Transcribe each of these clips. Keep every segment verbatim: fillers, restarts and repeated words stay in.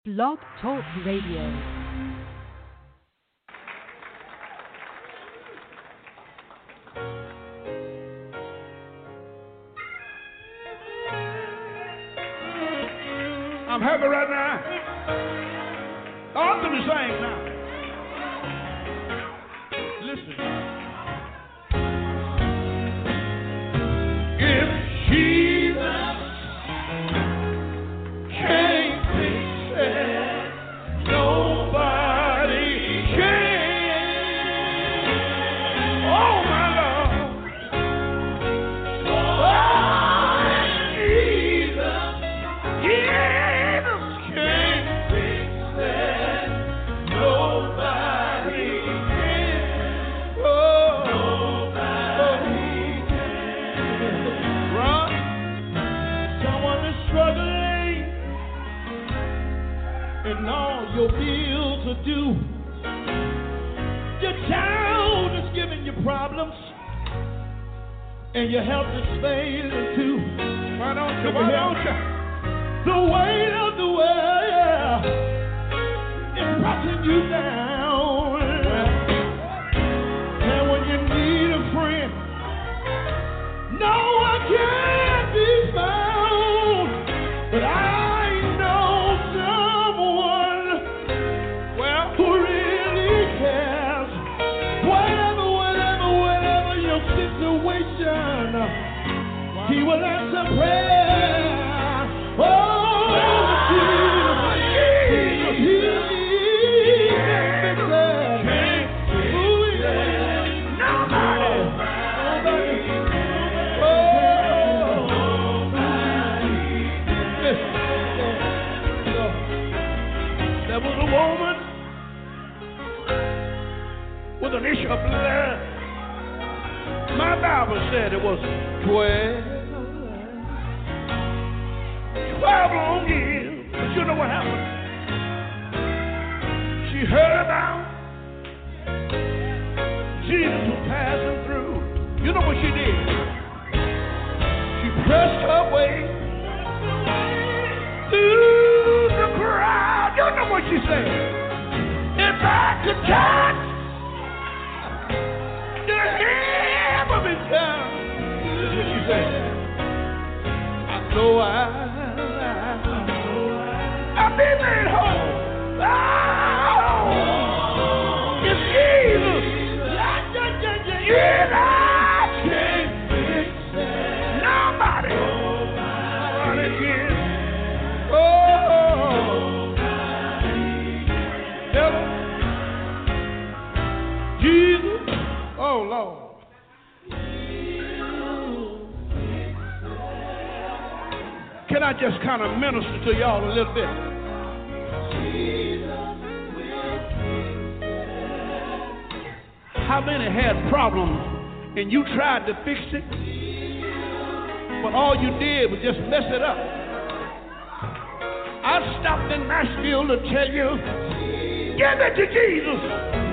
Blog Talk Radio. I'm happy right now. All to the same now. Listen. If Jesus can't fix it, nobody can. Oh my Lord. Oh, Jesus. Jesus can't fix it. Nobody can. Oh, nobody can. Right? Someone is struggling and all your bills are due. Your child is giving you problems and your health is failing too. Why don't you? Why don't you? The weight of the world is pressing you down. And when you need a friend, no one can be found. But I know someone, well, who really cares. Whatever, whatever, whatever your situation, he will answer prayer. Oh, Jesus, Jesus, He can fix it. Ooh, yeah. Nobody, nobody, oh, listen. There was a woman with an issue of blood. My Bible said it was twelve. Twelve long years. But you know what happened? She heard about Jesus was passing through. You know what she did? She pressed her way through the crowd. You know what she said? If I could touch the hem of his gown. This is what she said. I know I I've been made whole. Oh, it's Jesus. Yeah, I can't fix it. Nobody. Nobody can. Oh, tell him. Jesus. Oh, Lord. Can I just kind of minister to y'all a little bit? How many had problems and you tried to fix it, but all you did was just mess it up? I stopped in Nashville to tell you, give it to Jesus.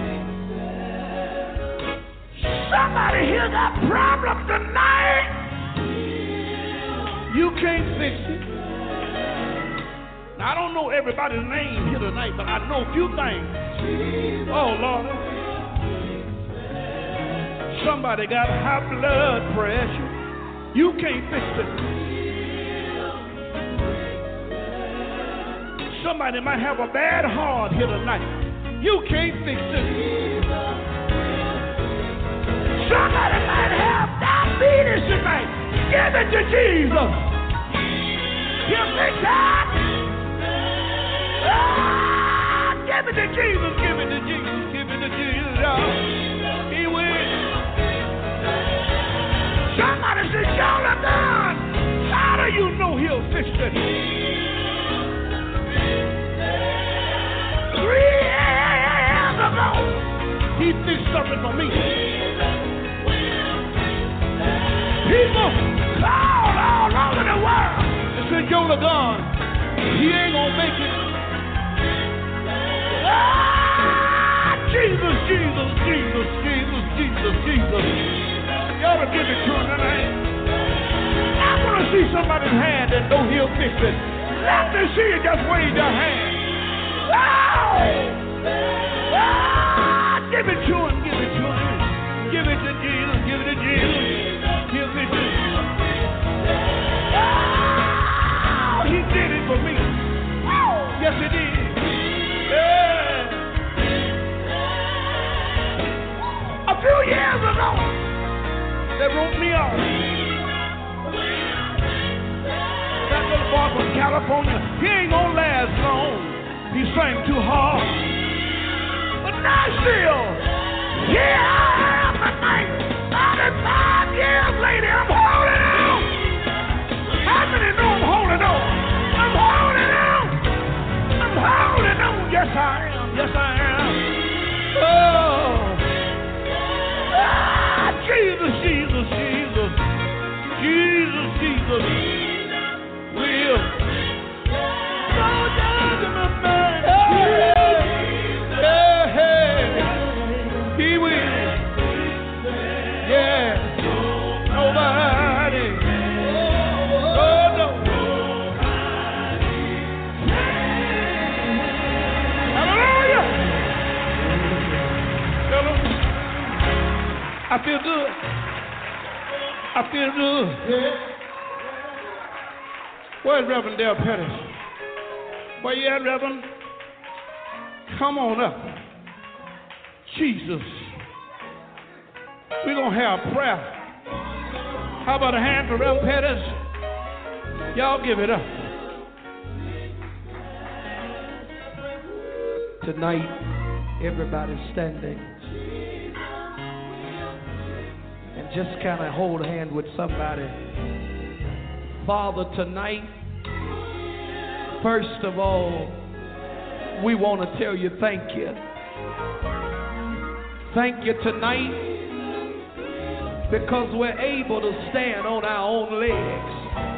Somebody here got problems tonight. You can't fix it. Now, I don't know everybody's name here tonight, but I know a few things. Oh, Lord. Somebody got high blood pressure. You can't fix it. Somebody might have a bad heart here tonight. You can't fix it. Somebody might have diabetes tonight. Give it to Jesus. He'll fix it. Ah, give it to Jesus. Give it to Jesus. Give it to Jesus. He will. Somebody says, y'all are done. How do you know he'll fix it? Three years ago, he fixed something for me. People call all over the world and say, Joe LaGon, he ain't gonna make it. Ah, Jesus, Jesus, Jesus, Jesus, Jesus, Jesus. Y'all to give it to him tonight. I want to see somebody's hand that know he'll fix it. Let me see you just wave your hand. he did. Yeah. A few years ago, they wrote me off. That little boy from California, he ain't gonna last long. He sang too hard. But Nashville, here I am tonight, thirty-five years later, I'm holding on. How many know I'm holding on? I'm holding on. I'm holding on. Yes, I am. Yes, I am. Oh. Ah, Jesus, Jesus, Jesus. Jesus, Jesus. Will. No judgment, man. Hey, hey. He will. Yeah. Nobody. Oh, no. Hallelujah. Hello. I feel good. I feel good. Yeah. Where's Reverend Dale Pettis? Where you at, Reverend? Come on up. Jesus. We're going to have prayer. How about a hand for Reverend Pettis? Y'all give it up. Tonight, everybody's standing. And just kind of hold a hand with somebody. Father, tonight, first of all, we want to tell you thank you. Thank you tonight because we're able to stand on our own legs.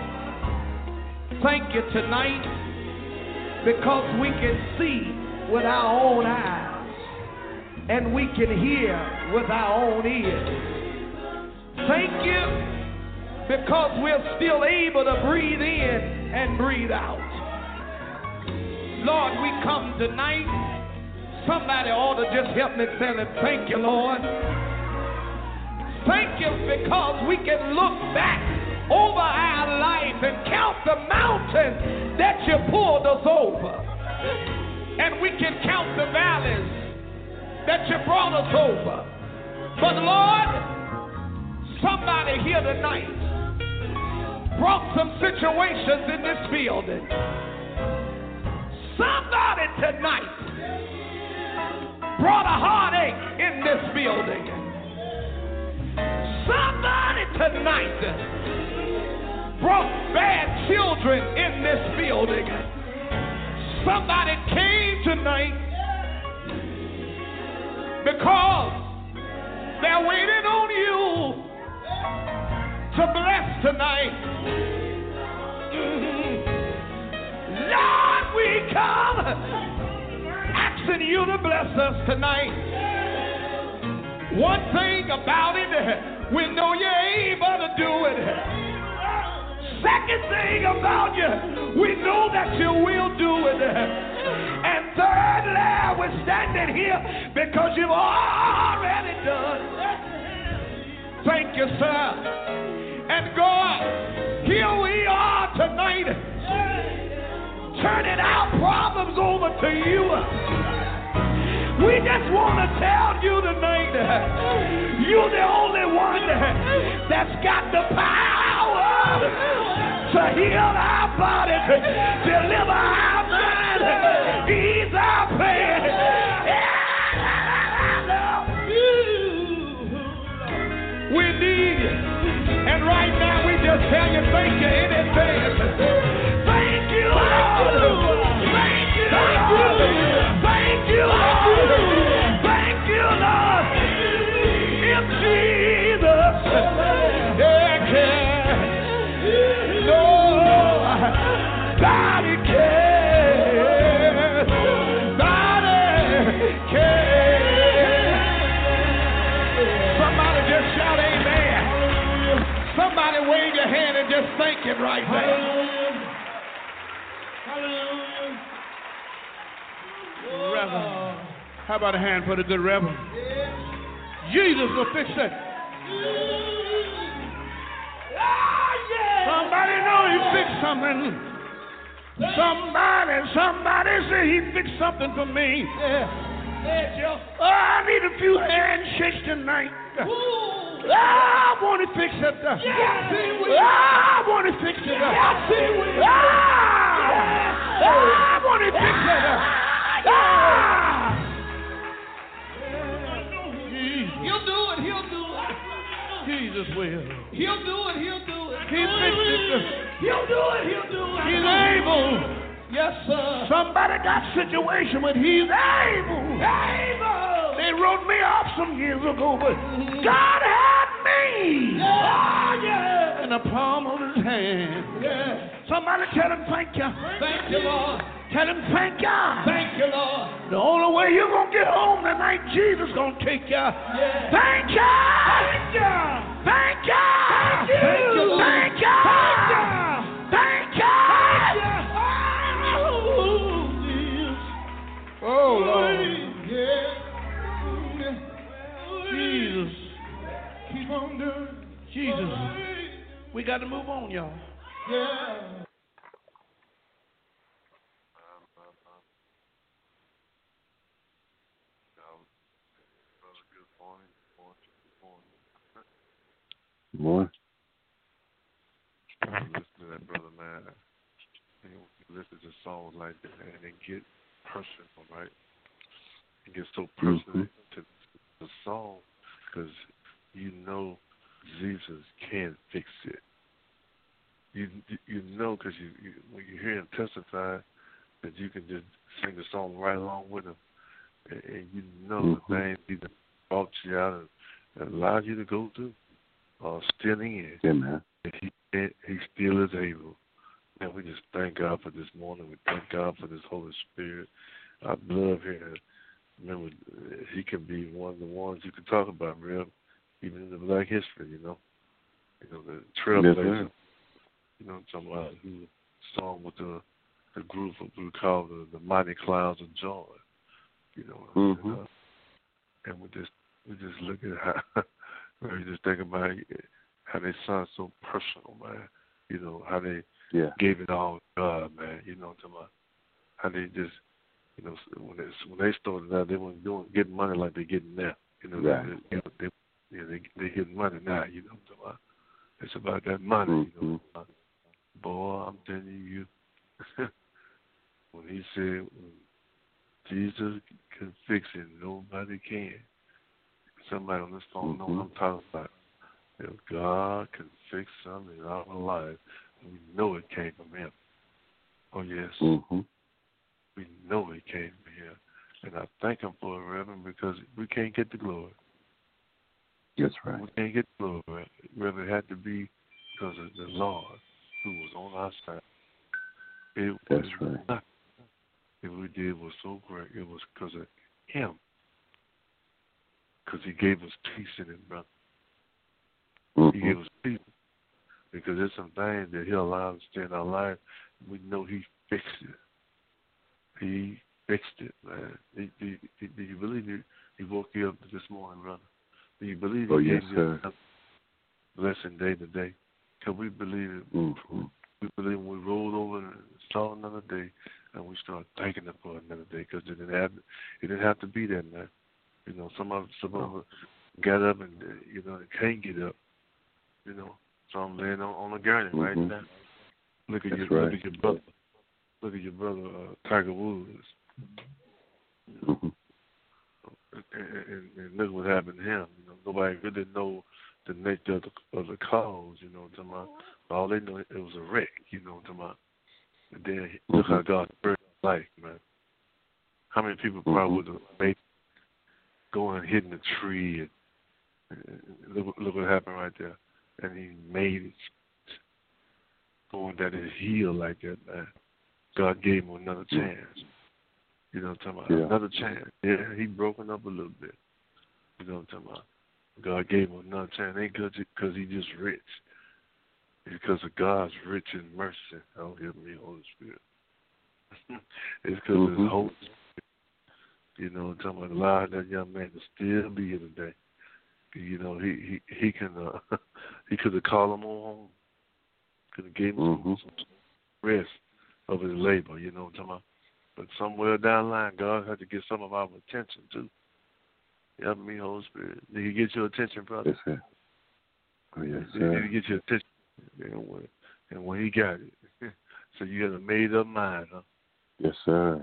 Thank you tonight because we can see with our own eyes and we can hear with our own ears. Thank you because we're still able to breathe in and breathe out. Lord, we come tonight. Somebody ought to just help me tell him, thank you, Lord. Thank you because we can look back over our life and count the mountains that you pulled us over. And we can count the valleys that you brought us over. But Lord, somebody here tonight brought some situations in this building. Somebody tonight brought a heartache in this building. Somebody tonight brought bad children in this building. Somebody came tonight because they're waiting on you to bless tonight. Mm-hmm. Lord, we come asking you to bless us tonight. One thing about it, we know you're able to do it. Second thing about you, we know that you will do it. And thirdly, we're standing here because you've already done. Thank you, sir. And God, here we are tonight, turning our problems over to you. We just want to tell you tonight, you're the only one that's got the power to heal our bodies, deliver our mind, ease our pain. We need it. And right now we just tell you thank you in advance. Thank you, Lord. Thank you, Lord. Thank you, Lord. Thank you, Lord. If Jesus can, nobody cares. Nobody cares. Somebody just shout amen. Somebody wave your hand and just thank him right there. Hallelujah. Reverend. How about a hand for the good Reverend? Jesus will fix it. Somebody know he fixed something. Somebody, somebody say he fixed something for me. Yeah. Yeah, oh, I need a few handshakes tonight. Oh, I want to fix it. Yes, he will. Oh, I want to fix it. Yes, he will. Oh, I want to fix it. Ah. He'll do it. He'll do it. Jesus will. He'll do it. He'll do it. He fixed it. He'll do it. He'll do it. He's able. Yes, sir. Somebody got a situation, but he's able. Able. They wrote me off some years ago, but God had me. Yeah. Oh, yeah. In the palm of his hand. Yeah. Somebody tell him thank you. Thank you, Lord. Tell him thank God. Thank you, Lord. The only way you're going to get home tonight, Jesus is going to take you. Yeah. Thank you. Thank you. Thank you. Thank you. Thank you, Lord. Thank you. Thank you. Thank you. Thank you. Oh, Lord. Yeah. Jesus. Keep on doing. Jesus. We got to move on, y'all. Yeah. More. Listen to that, brother, man. You listen to songs like that and they get personal, right? It gets so personal mm-hmm. to the song because you know Jesus can fix it. You you know because you, you when you hear him testify that you can just sing the song right along with him, and, and you know mm-hmm. the things he brought you out and, and allowed you to go through, uh, still in. Yeah, man. And he he still is able. And we just thank God for this morning. We thank God for this Holy Spirit. I love hearing. Remember, he can be one of the ones you can talk about, real, even in the Black history. You know, you know the trailblazer. Yes, you know, talking about who song with the the group of we call the the Mighty Clouds of Joy. You know, mm-hmm. and, uh, and we just we just look at how we just think about how they sound so personal, man. You know how they. Yeah. Gave it all to God, man. You know, to my how they just, you know, when they when they started out, they weren't doing getting money like they're getting now. You know, right. they, they, they, you know, they they getting money now. You know, to my it's about that money. Mm-hmm. You know, boy, I'm telling you, when he said when Jesus can fix it, nobody can. Somebody on this phone mm-hmm. knows what I'm talking about. If God can fix something in our life. We know it came from him. Oh, yes. Mm-hmm. We know it came from him. And I thank him for it, Reverend, because we can't get the glory. That's right. We can't get the glory. Reverend, it had to be because of the Lord who was on our side. It That's was right. Nothing. If we did was so great, it was because of him. Because he gave us peace in it, brother. Mm-hmm. He gave us peace. Because there's some things that he'll allow us to stay in our life. We know he fixed it. He fixed it, man. Do, do, do, do you believe he, he woke you up this morning, brother? Do you believe he oh, gave yes, you sir. a blessing day to day? Can we believe it? Mm-hmm. We believe when we rolled over and saw another day and we started thanking him for another day because it didn't have it didn't have to be that, man. You know, some of some of us got up and, you know, they can't get up, you know. So I'm laying on, on a gurney mm-hmm. right now. Look at That's your right. look at your brother. Look at your brother, uh, Tiger Woods. Mm-hmm. And, and, and look what happened to him. You know, nobody really know the nature of the, of the cause. You know, to my all they know it was a wreck. You know, to my and then mm-hmm. look how God spared his life, man. How many people probably mm-hmm. would have made go and hit in the tree and, and look, look what happened right there. And he made it going that it healed like that, man. God gave him another chance. You know what I'm talking about? Yeah. Another chance. Yeah, he broken up a little bit. You know what I'm talking about? God gave him another chance. It ain't because he just rich. It's because of God's rich in mercy. Oh, give me Holy Spirit. It's because mm-hmm. of his Holy Spirit. You know what I'm talking about? Allow that young man to still be here today. You know, he he, he can uh, he could have called him on home. Could have gave him mm-hmm. some, some rest of his labor, you know what I'm talking about? But somewhere down the line, God had to get some of our attention too. Help me, Holy Spirit. Did He get your attention, brother? Yes, sir. Oh, yes, Did, sir. did He get your attention? And when, and when He got it, so you had a made up mind, huh? Yes, sir.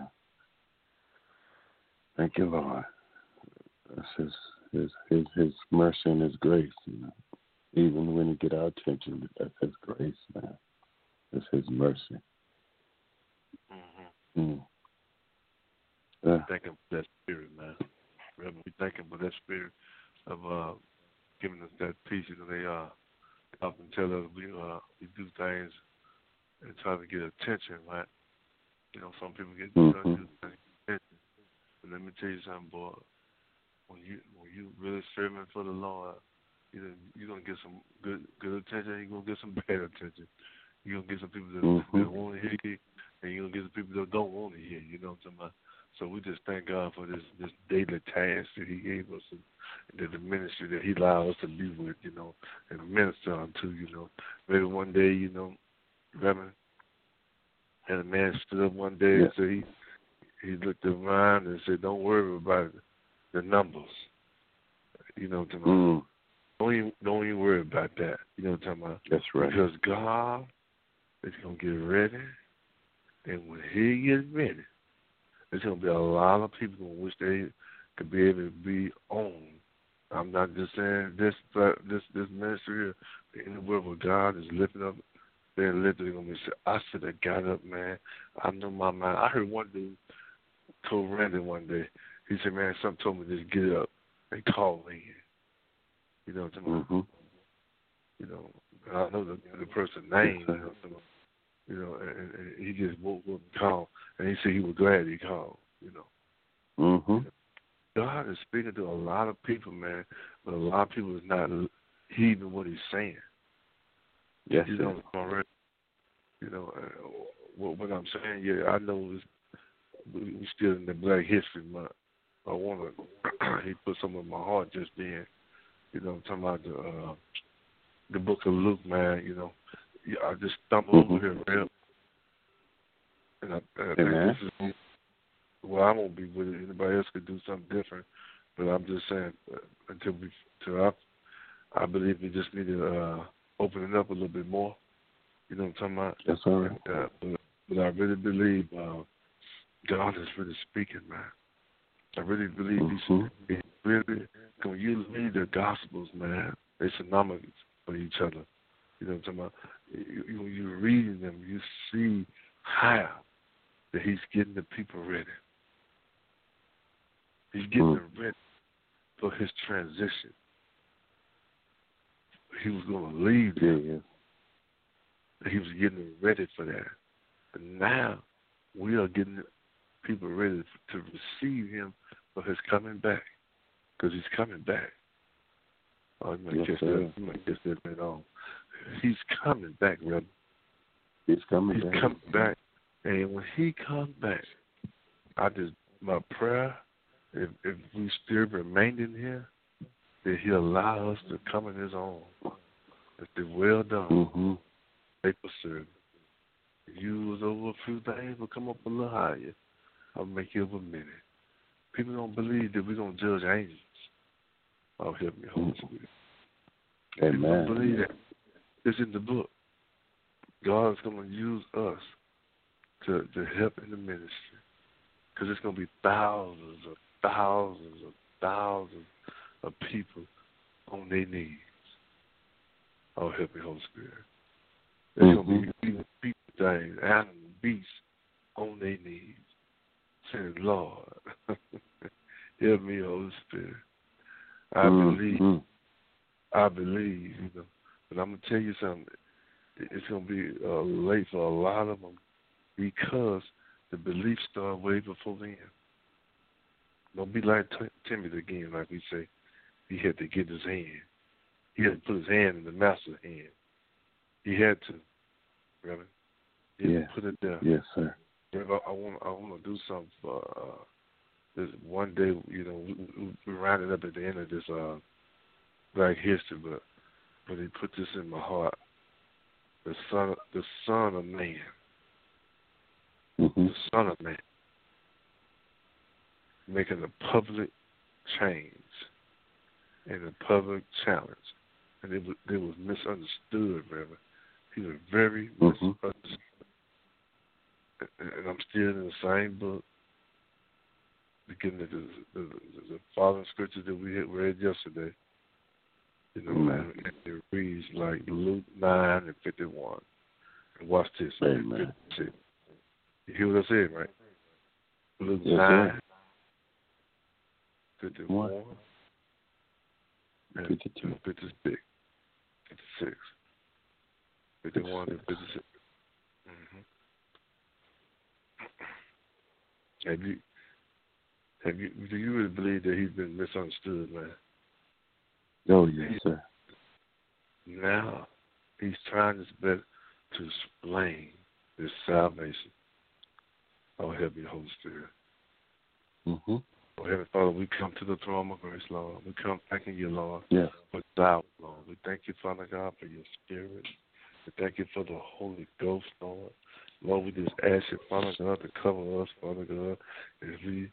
Thank you, Lord. That's His His His, his mercy and His grace. You know, even when He get our attention, that's His grace, man. It's His mercy. Mm-hmm. Mm. Yeah. Thank Him for that spirit, man. Reverend, we thank Him for that spirit of uh, giving us that peace. You know, they uh, often tell us we uh, we do things and try to get attention, right? You know, some people get mm-hmm. try to do things for attention. But let me tell you something, boy. When you when you really serving for the Lord, you know, you're gonna get some good good attention. You're gonna get some bad attention. You're gonna get some people that, mm-hmm. that want to hear you, and you're gonna get some people that don't want to hear you. You know what I'm talking about? So we just thank God for this, this daily task that He gave us, and, and the ministry that He allowed us to be with, you know, and minister unto, you know. Maybe one day, you know, Reverend, and a man stood up one day yes. and said he, he looked around and said, don't worry about the numbers. You know what I'm talking about? Mm. Don't even, don't even worry about that. You know what I'm talking about? That's right. Because God is going to get ready, and when He gets ready, there's going to be a lot of people who wish they could be able to be on. I'm not just saying this this this ministry here. Anywhere where God is lifting up, they're literally going to be saying, I should have got up, man. I know my mind. I heard one dude told Randy one day, he said, man, something told me just get up and call me. You know what I'm talking about? Mm-hmm. You know, I know the, the person's name, yes, you know, so, you know, and, and he just woke up and called, and he said he was glad he called, you know. Mm-hmm. God is speaking to a lot of people, man, but a lot of people is not heeding what He's saying. Yes, you sir. know, already, you know, uh, what, what I'm saying, yeah, I know is we, we still in the Black History Month. I want to, he put some in my heart just then, you know, I'm talking about the, uh, the book of Luke, man, you know. Yeah, I just stumbled mm-hmm. over here, real. And I, I think Amen. this is, well, I won't be with it. Anybody else could do something different. But I'm just saying, uh, until we, until I, I believe we just need to uh, open it up a little bit more. You know what I'm talking about? That's all right. And, uh, but, but I really believe uh, God is really speaking, man. I really believe mm-hmm. He's, he's really, when you read the Gospels, man, they're synonymous for each other. You know what I'm talking about? You, when you're reading them, you see how that He's getting the people ready. He's getting mm. them ready for His transition. He was going to leave them. Yeah, yeah. He was getting them ready for that. And now we are getting people ready to receive Him for His coming back. Because He's coming back. Oh, you might yes, catch sir. that. You might catch that right on. He's coming back, brother. He's coming He's back. He's coming back. And when He comes back, I just, my prayer, if, if we still remain in here, that He'll allow us to come in His own. That the well done, mm-hmm. faithful servant. You was over a few things, but come up a little higher. I'll make you over a minute. People don't believe that we're going to judge angels. Oh, help me, Holy Spirit. Amen. People don't believe that. It's in the book. God is going to use us to, to help in the ministry. Because it's going to be thousands of thousands of thousands of people on their knees. Oh, help me, Holy Spirit. There's mm-hmm. going to be even people, things, animals, beasts on their knees, saying, Lord, help me, Holy Spirit. I mm-hmm. believe. I believe, you know. But I'm going to tell you something. It's going to be uh, late for a lot of them because the belief started way before then. Don't be like T- Timothy again, like we say. He had to get his hand. He had to put his hand in the master's hand. He had to, Reverend. He had yeah. to put it there. Yes, sir. I, I want I want to do something for uh, this one day. You know, we, we're rounding up at the end of this uh, Black History, but but He put this in my heart. The son, the son of man. Mm-hmm. The Son of Man. making a public change and a public challenge. And it was, it was misunderstood, remember. He was very mm-hmm. misunderstood. And I'm still in the same book, beginning of the, the, the, the following scriptures that we had read yesterday. You know, mm-hmm. and it reads like Luke nine and fifty-one. And watch this. Amen. fifty-six. You hear what I said, right? Luke yes, nine, fifty-one, and fifty-two. fifty-six. fifty-six. fifty-one and fifty-six. Mm-hmm. Have you, have you, do you really believe that he's been misunderstood, man? Oh, yes, sir. Now, he's trying his best to explain this salvation. Oh, help me, Holy Spirit. Mm-hmm. Oh, Heavenly Father, we come to the throne of grace, Lord. We come thanking you, Lord, yes. for thou, Lord. We thank you, Father God, for your Spirit. We thank you for the Holy Ghost, Lord. Lord, we just ask you, Father God, to cover us, Father God, as we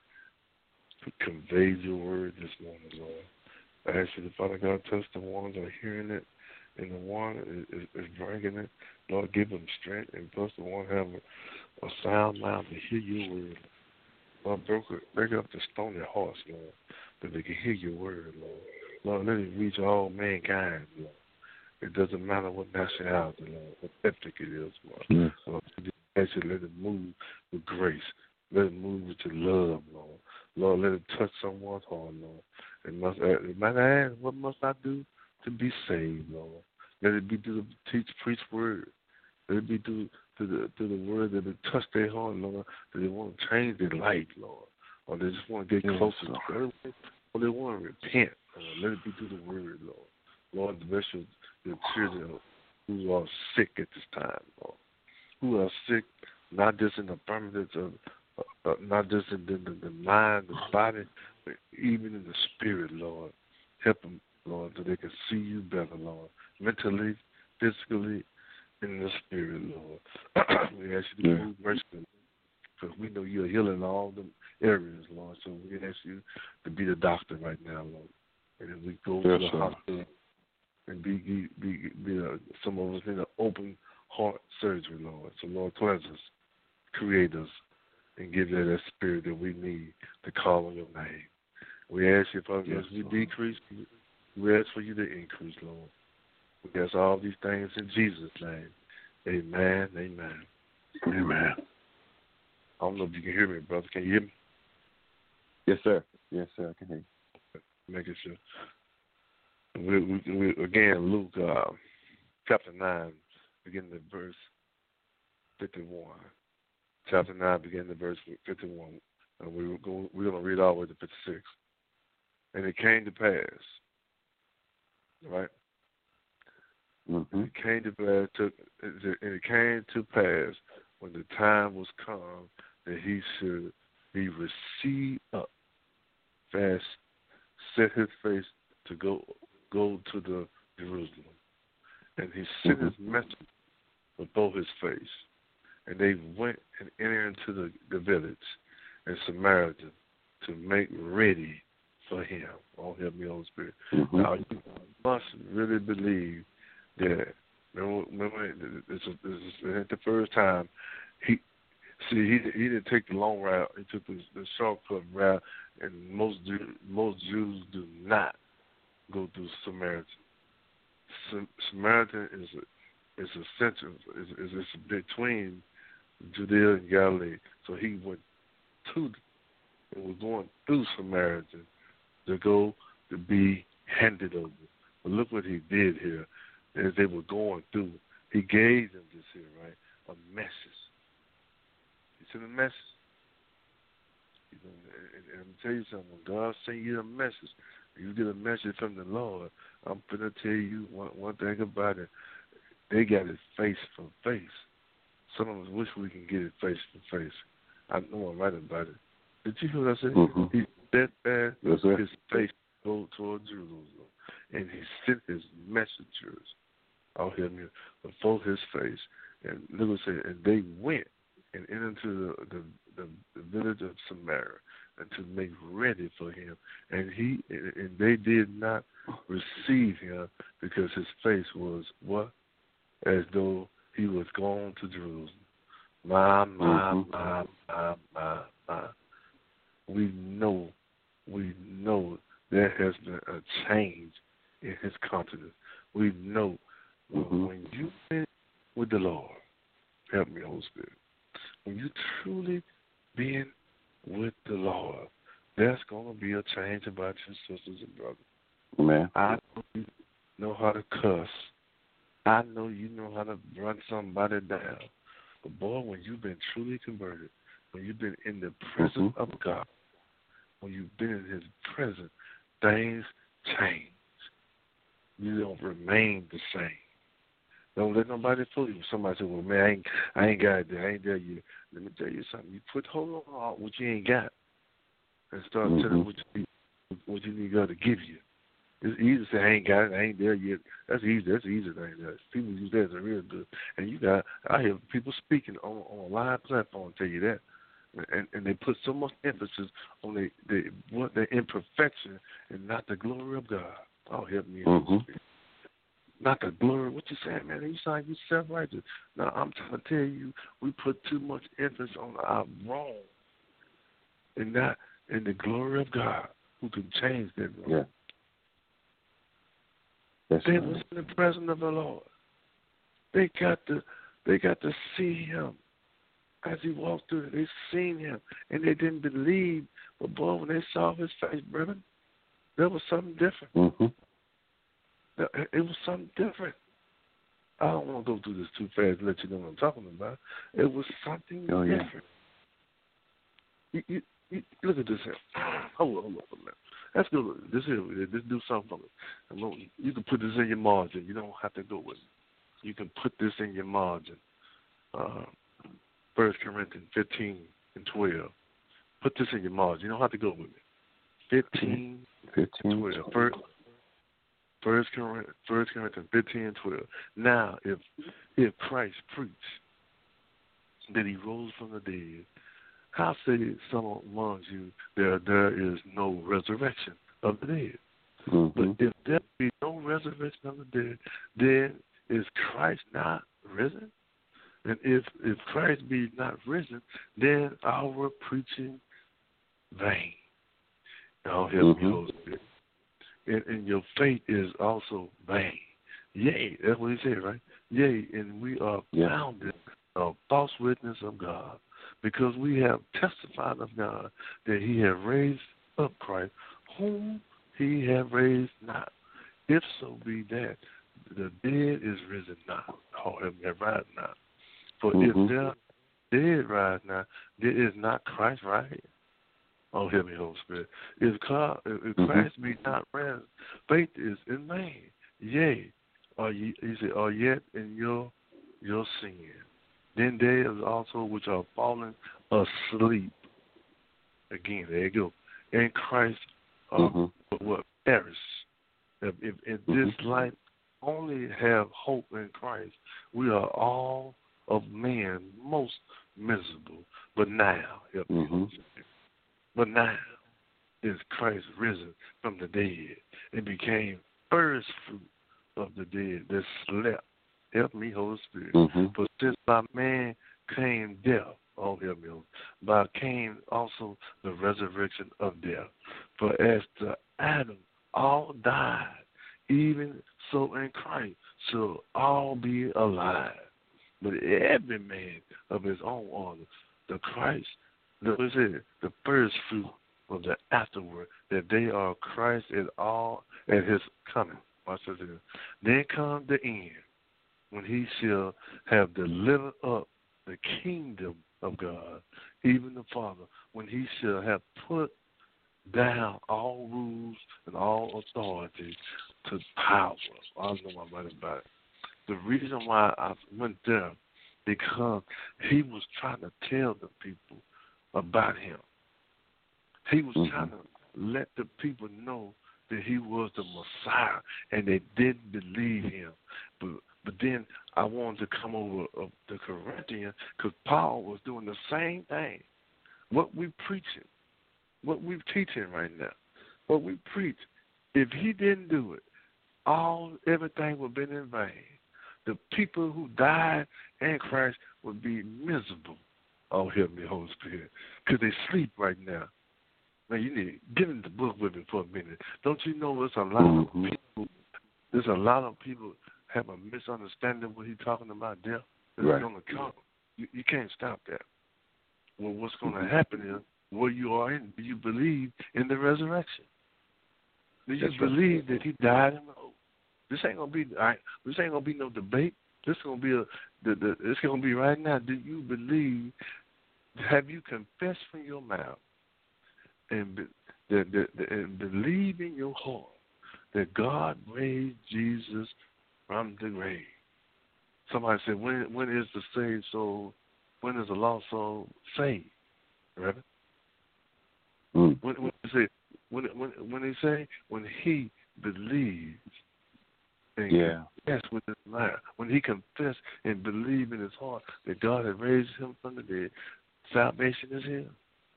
convey your word this morning, Lord. I ask you, Father God, touch the ones that are hearing it, and the one is, is, is bringing it. Lord, give them strength, and plus the one have a, a sound mind to hear your word. Lord, break, break up the stony hearts, Lord, that they can hear your word, Lord. Lord, let it reach all mankind, Lord. It doesn't matter what nationality, Lord, what ethnic it is, Lord. Yes. Lord, let it move with grace. Let it move with your love, Lord. Lord, let it touch someone's heart, Lord. And must, it might ask, what must I do to be saved, Lord? Let it be through the teach, preach word. Let it be through, through, the, through the word that it touch their heart, Lord, that they want to change their life, Lord. Or they just want to get yes, closer Lord. to God. Or they want to repent, Lord. Let it be through the word, Lord. Lord, bless your, your children who are sick at this time, Lord. Who are sick, not just in the affirmatives of Uh, uh, not just in the, the, the mind, the body, but even in the spirit, Lord. Help them, Lord, so they can see you better, Lord. Mentally, physically, in the spirit, Lord. We ask you to yeah. move mercy, because we know you're healing all the areas, Lord. So we ask you to be the doctor right now, Lord. And as we go yes, to the sir. hospital and be, be, be, be uh, some of us in an open heart surgery, Lord. So, Lord, cleanse us, create us, and give that, that spirit that we need to call on your name. We ask you, Father, yes, as we Lord. decrease, we ask for you to increase, Lord. We ask all these things in Jesus' name. Amen, amen. Amen. I don't know if you can hear me, brother. Can you hear me? Yes, sir. Yes, sir, I can hear you. Making sure. We, we, we, again, Luke uh, chapter nine, beginning at verse fifty-one. Chapter nine, beginning at verse fifty-one. And we were going, we're going to read all the way to fifty-six. And it came to pass, right? Mm-hmm. It came to pass, to, and it came to pass when the time was come that he should be received up, fast, set his face to go go to the Jerusalem. And he sent mm-hmm. his messenger before his face. And they went and entered into the, the village in Samaria to make ready for him. Oh, help me, Holy Spirit. Mm-hmm. Now, you must really believe that, remember, remember this is, this is the first time, he, see, he he didn't take the long route. He took the, the shortcut route, and most most Jews do not go through Samaritan. Samaritan is a, is essential, is is, is between Judea and Galilee. So he went to and was going through Samaritan to go to be handed over. But look what he did here. As they were going through, he gave them this here, right? A message. He sent a message. You know, and, and I'm gonna tell you something. When God sends you a message, you get a message from the Lord. I'm gonna tell you one one thing about it. They got it face to face. Some of us wish we can get it face to face. I know I'm right about it. Did you hear what I said? Mm-hmm. He steadfast yes, sir. his face go toward Jerusalem, and he sent his messengers out here before his face. And look what it said, and they went and entered into the, the, the, the village of Samaria and to make ready for him. And he and they did not receive him because his face was what? As though he was going to Jerusalem. My, my, mm-hmm. my, my, my, my. We know, we know there has been a change in his countenance. We know mm-hmm. when you've been with the Lord, help me, Holy Spirit, when you truly been with the Lord, there's going to be a change about your sisters and brothers. Amen. I know you know how to cuss. I know you know how to run somebody down. But, boy, when you've been truly converted, when you've been in the presence mm-hmm. of God, when you've been in his presence, things change. You don't remain the same. Don't let nobody fool you. Somebody say, well, man, I ain't, I ain't got it there. I ain't there yet. Let me tell you something. You put hold on what you ain't got and start mm-hmm. telling what you, need, what you need God to give you. It's easy to say, I ain't got it. I ain't there yet. That's easy. That's easy thing. People use that as a real good. And you got, I hear people speaking on, on a live platform tell you that. And, and they put so much emphasis on the, the what their imperfection and not the glory of God. Oh, help me. Mm-hmm. Not the glory. What you saying, man? You sound you self-righteous. Now, I'm trying to tell you, we put too much emphasis on our wrong and not in the glory of God who can change that wrong. Yeah. That's they right. was in the presence of the Lord. They got to, they got to see him as he walked through. They seen him, and they didn't believe. But boy, when they saw his face, brother, there was something different. Mm-hmm. It was something different. I don't want to go through this too fast to let you know what I'm talking about. It was something oh, yeah. different. You, you, you, look at this here. Hold on, hold on for a minute. Let's go. This here, let's do something for me. You can put this in your margin. You don't have to go with it. You can put this in your margin. Uh, First Corinthians fifteen and twelve. Put this in your margin. You don't have to go with it. fifteen, fifteen, twelve. First, First Corinthians, First Corinthians fifteen and twelve. Now, if if Christ preached that he rose from the dead, how say some among you there there is no resurrection of the dead? Mm-hmm. But if there be no resurrection of the dead, then is Christ not risen? And if if Christ be not risen, then our preaching vain. Now help mm-hmm. me, Holy Spirit. And, and your faith is also vain. Yea, that's what he said, right? Yea, and we are yeah. founded a false witness of God, because we have testified of God that he hath raised up Christ, whom he hath raised not. If so be that the dead is risen not, or have rise not. For mm-hmm. if they're dead rise not, there is not Christ right here. Oh, help me, Holy Spirit. If, God, if mm-hmm. Christ be not risen, faith is in vain. Yea, are ye, he said, are yet in your your sin. Then there is also which are fallen asleep. Again, there you go. In Christ, uh, mm-hmm. what perish. If, if, if mm-hmm. this life only have hope in Christ, we are all of men most miserable. But now, help me, mm-hmm. Holy Spirit. But now is Christ risen from the dead and became first fruit of the dead that slept. Help me, Holy Spirit. Mm-hmm. For since by man came death, oh, help me, by came also the resurrection of death. For as to Adam all died, even so in Christ shall all be alive. But every man of his own order, the Christ, the, what is it, the first fruit of the afterward, that they are Christ at all at his coming. Watch this here. Then come the end, when he shall have delivered up the kingdom of God, even the Father, when he shall have put down all rules and all authority to power. I don't know my mind about it. The reason why I went there, because he was trying to tell the people about him. He was mm-hmm. trying to let the people know that he was the Messiah, and they didn't believe him. But but then I wanted to come over uh, the Corinthians, because Paul was doing the same thing. what we preaching, what we teaching right now, what we preach, if he didn't do it, all everything would have been in vain. The people who died in Christ would be miserable. Oh, help me, Holy Spirit, because they sleep right now. Man, you need to get in the book with me for a minute. Don't you know there's a lot mm-hmm. of people, there's a lot of people have a misunderstanding what he's talking about death. It's right. going to come. You, you can't stop that. Well, what's going to happen is where you are in, do you believe in the resurrection? Do you That's believe right. that he died and rose? This ain't gonna be. All right, this ain't gonna be no debate. This gonna be a. The, the, it's gonna be right now. Do you believe? Have you confessed from your mouth and, be, the, the, the, and believe in your heart that God raised Jesus from the grave? Somebody said, when when is the saved soul? When is the lost soul saved? Right? Mm. When when they say when when when they say when he believes. And yeah. confess with his mouth. When he confessed and believed in his heart that God had raised him from the dead, salvation is him.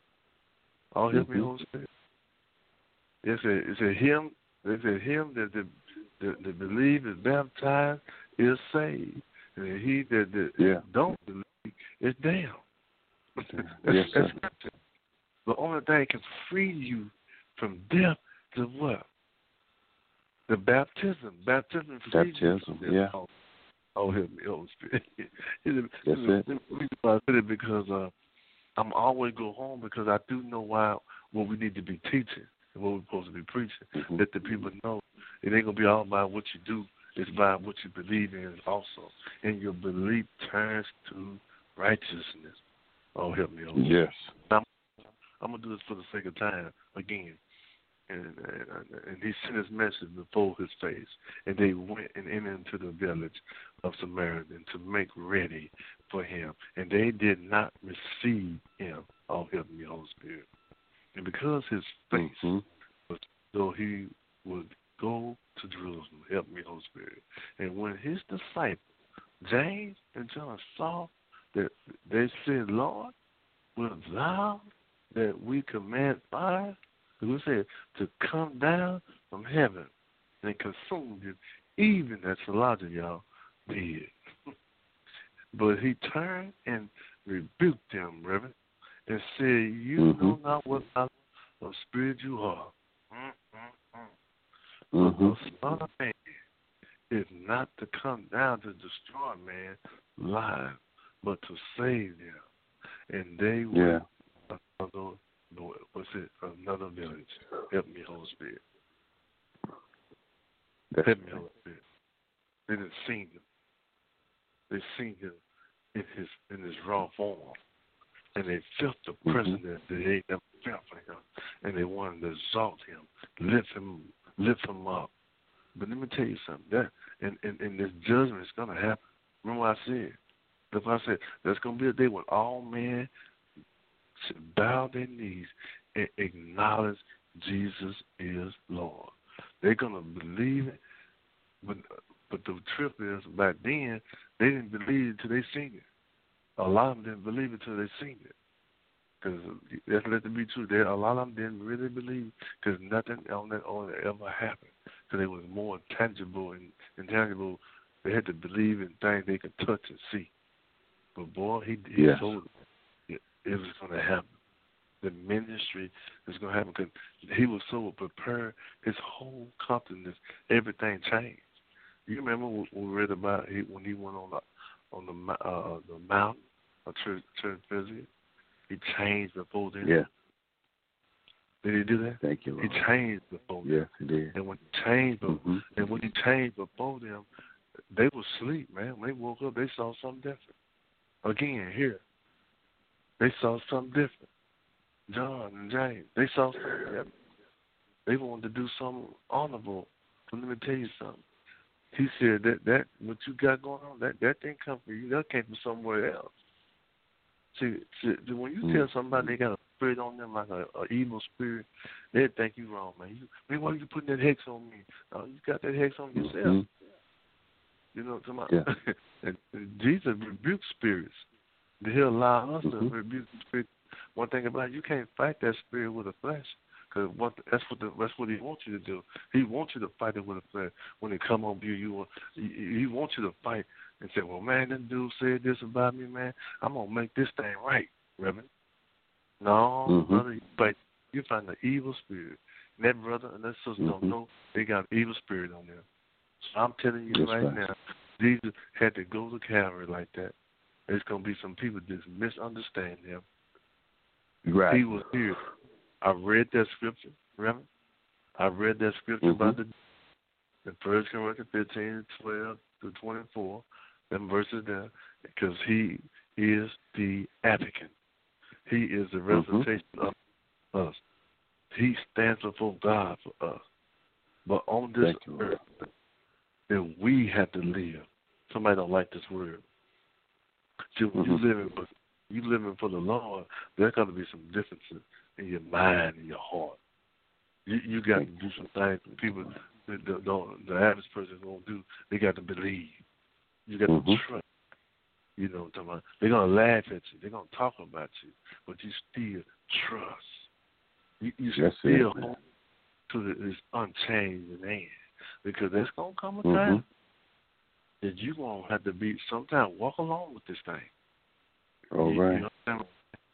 All help me, Holy Spirit. It said, it said him. It said him that the that, that believe is baptized is saved, and he that, that yeah. don't believe is damned. Yes, sir. The only thing can free you from death to what? The baptism, baptism, baptism, yeah. Oh, oh, help me, Holy Spirit. That's it. I said it because uh, I'm always go home because I do know why what we need to be teaching and what we're supposed to be preaching. Mm-hmm. Let the people know it ain't gonna be all about what you do; it's about what you believe in also, and your belief turns to righteousness. Oh, help me, Holy Spirit. Yes. I'm, I'm gonna do this for the sake of time again. And, and, and he sent his message before his face, and they went and entered into the village of Samaritan to make ready for him, and they did not receive him. Oh, help me, Holy Spirit. And because his face mm-hmm. was though he would go to Jerusalem, help me, Holy Spirit. And when his disciples, James and John, saw that, they said, Lord, wilt thou that we command fire? Who said to come down from heaven and consume them, even as Elijah, y'all, did. But he turned and rebuked them, Reverend, and said, you mm-hmm. know not what kind of spirit you are. Mm-hmm. Mm-hmm. But the Son of Man is not to come down to destroy man live, but to save them. And they were yeah. another No, what's it? Another village. Help me, Holy Spirit. That's Help me, Holy Spirit. They didn't see him. They seen him in his in his raw form, and they felt the mm-hmm. presence that they never felt for him, and they wanted to exalt him, lift him, lift him up. But let me tell you something. That and and, and this judgment is going to happen. Remember what I said? That's what I said. There's going to be a day when all men should bow their knees and acknowledge Jesus is Lord. They're going to believe it, but but the truth is, back then, they didn't believe it until they seen it. A lot of them didn't believe it until they seen it. Because that's let it be true. They, a lot of them didn't really believe because nothing on that order ever happened. Because it was more tangible and intangible. They had to believe in things they could touch and see. But boy, he, he yes. told them it, it was going to happen. The ministry is going to happen because he was so prepared. His whole countenance, everything changed. You remember what we read about he, when he went on the on the uh, the mountain, a church church visit? He changed before them. Yeah. Did he do that? Thank you, Lord. He changed before them. Yes, he did. And when he changed, mm-hmm. and when he changed before them, they were asleep, man. When they woke up, they saw something different. Again, here, they saw something different. John and James, they saw something different. They wanted to do something honorable. But let me tell you something. He said that, that what you got going on, that, that didn't come from you. That came from somewhere else. See, see when you mm-hmm. tell somebody they got a spirit on them, like a, a evil spirit, they think you wrong, man. You, man, why are you putting that hex on me? No, you got that hex on yourself. Mm-hmm. You know what I'm talking about? Yeah. and, and Jesus rebuked spirits. He'll allow us mm-hmm. to rebuke spirits. one thing about it, you can't fight that spirit with the flesh. Because that's what the, that's what he wants you to do. He wants you to fight it with the flesh. When it come on you, you want, he, he wants you to fight and say, well, man, this dude said this about me, man. I'm going to make this thing right, Reverend. No, mm-hmm. brother, but you find the evil spirit. And that brother and that sister mm-hmm. don't know they got an evil spirit on them. So I'm telling you That's right, right now, Jesus had to go to Calvary like that. There's going to be some people that misunderstand him. Right. He was here. I read that scripture, remember? I read that scripture mm-hmm. about the in First Corinthians fifteen, twelve to twenty-four, them verses there, because he is the advocate. He is the representation mm-hmm. of us. He stands before God for us. But on this Thank earth, that we have to live. Somebody don't like this word. See, when mm-hmm. you living, but you living for the Lord, there's got to be some differences in your mind and your heart. You you got to do some things that people, the, the, the average person won't do. They got to believe. You got mm-hmm. to trust. You know what I'm talking about? They're going to laugh at you. They're going to talk about you. But you still trust. You, you That's still it, hold to the, this unchanged man. Because there's going to come a mm-hmm. time that you're going to have to be, sometimes walk along with this thing. All you, right. You know what I'm saying?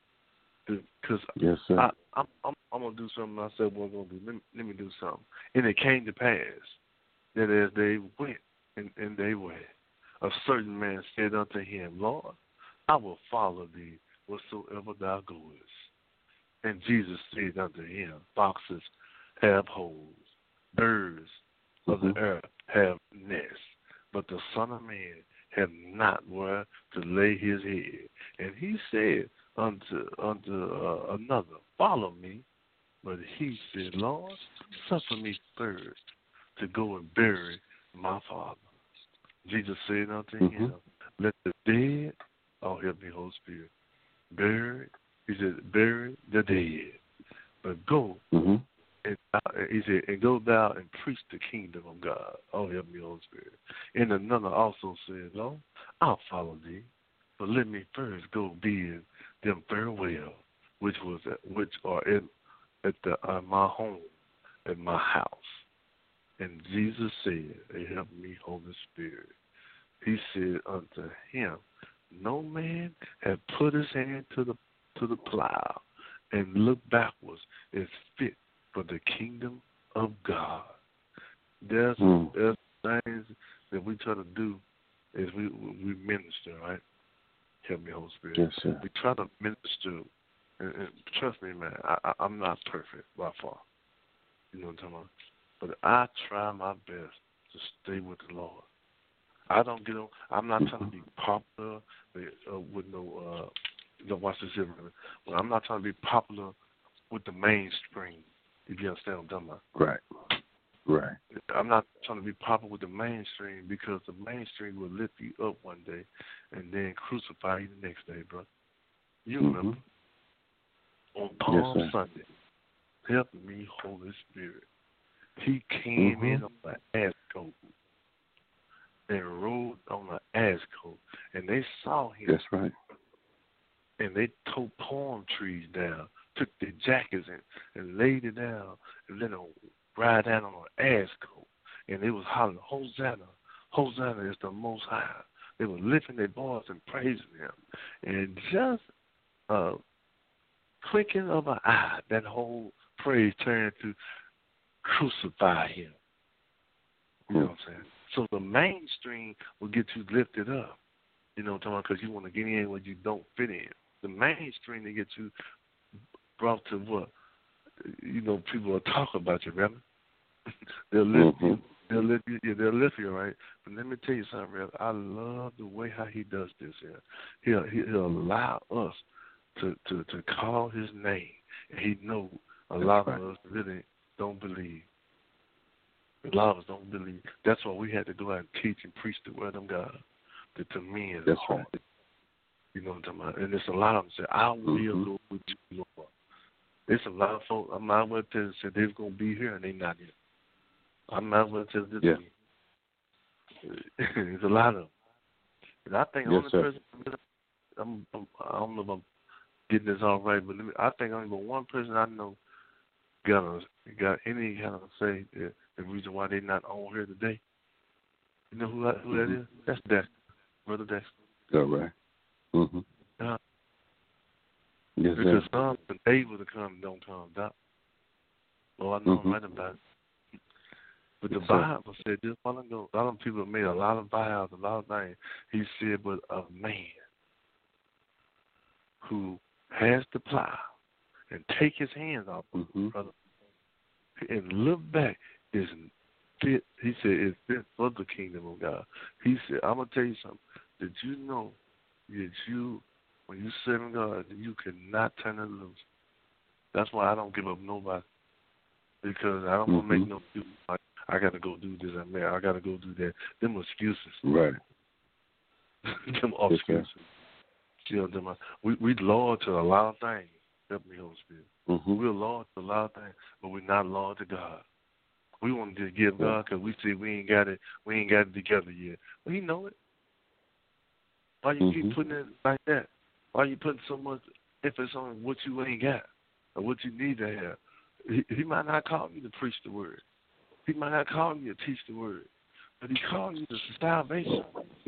Because yes, sir. I, I'm, I'm, I'm going to do something I said I was going to do. Let me, let me do something. And it came to pass that as they went in, in their way, a certain man said unto him, Lord, I will follow thee whatsoever thou goest. And Jesus said unto him, foxes have holes, birds of mm-hmm. the air have nests, but the Son of Man have not where to lay his head. And he said unto unto uh, another, follow me. But he said, Lord, suffer me first to go and bury my father. Jesus said unto mm-hmm. him, let the dead, oh, help me, Holy Spirit, bury, he said, bury the dead. But go, mm-hmm. and uh, he said, and go thou and preach the kingdom of God. Oh, help me, Holy Spirit. And another also said, Lord, I'll follow thee, but let me first go bid them farewell, which was at, which are in at the uh, my home, at my house. And Jesus said, help me, Holy Spirit. He said unto him, no man hath put his hand to the to the plow and looked backwards is fit for the kingdom of God. There's mm. there's things that we try to do is we we minister, right? Help me, Holy Spirit. Yes, sir. We try to minister, and, and trust me, man, I, I, I'm not perfect by far. You know what I'm talking about? But I try my best to stay with the Lord. I don't get on. I'm not trying to be popular with, uh, with no. Uh, you know, watch this here, brother. Well, I'm not trying to be popular with the mainstream. If you understand what I'm talking about. Right. Right. I'm not trying to be popular with the mainstream because the mainstream will lift you up one day and then crucify you the next day, brother. You mm-hmm. remember on Palm yes, Sunday, help me, Holy Spirit. He came mm-hmm. in on an ass coat and rode on an ass coat, and they saw him. That's right. And they tore palm trees down, took their jackets and, and laid it down, and let them ride down on an ass coat. And they was hollering, Hosanna, Hosanna is the Most High. They were lifting their voice and praising him. And just a clicking of an eye, that whole praise turned to crucify him. You know what I'm saying? So the mainstream will get you lifted up. You know what I'm talking about? Because you want to get in where you don't fit in. The mainstream, they get you brought to what? You know, people will talk about you, brother. they'll lift mm-hmm. you. They'll lift you. Yeah, they'll lift you, right? But let me tell you something, brother. I love the way how he does this here. He'll, he'll allow us to, to, to call his name. And he knows a That's lot right. of us really don't believe. A lot of us don't believe. That's why we had to go out and teach and preach the word of God to, to men. That's right. You know what I'm talking about? And there's a lot of them say, I will mm-hmm. go with you, Lord. There's a lot of folks, I'm not going to tell them, say they're going to be here and they're not here. I'm not going to tell them this. Yeah. There's a lot of them. And I think yes, only sir. person, I'm, I'm, I don't know if I'm getting this all right. But let me, I think only but one person I know got a, got any kind of say that the reason why they're not on here today. You know who, who mm-hmm. that is? That's Dexter, Brother Dexter. All right. Mm-hmm. Uh, yes, because sir. some been able to come don't come down. Well, I know mm-hmm. I'm right about it. But the yes, Bible said this while ago, a lot of people have made a lot of vows, a lot of things. He said, but a man who has to plow and take his hands off, mm-hmm. brother, and look back is fit. He said, it's fit for the kingdom of God. He said, I'm going to tell you something. Did you know that you, when you serve God, you cannot turn it loose? That's why I don't give up nobody. Because I don't mm-hmm. want to make no excuse. Like, I got to go do this and that. I got to go do that. Them excuses. Right. Them excuses. You know, them, we, we loyal to a lot of things. Help me, Holy Spirit. Mm-hmm. We're loyal to a lot of things, but we're not loyal to God. We want to just give God because we see we ain't got it. We ain't got it together yet. Well, He know it. Why you mm-hmm. keep putting it like that? Why you putting so much emphasis on what you ain't got or what you need to have? He, he might not call you to preach the word. He might not call you to teach the word, but He called you to salvation.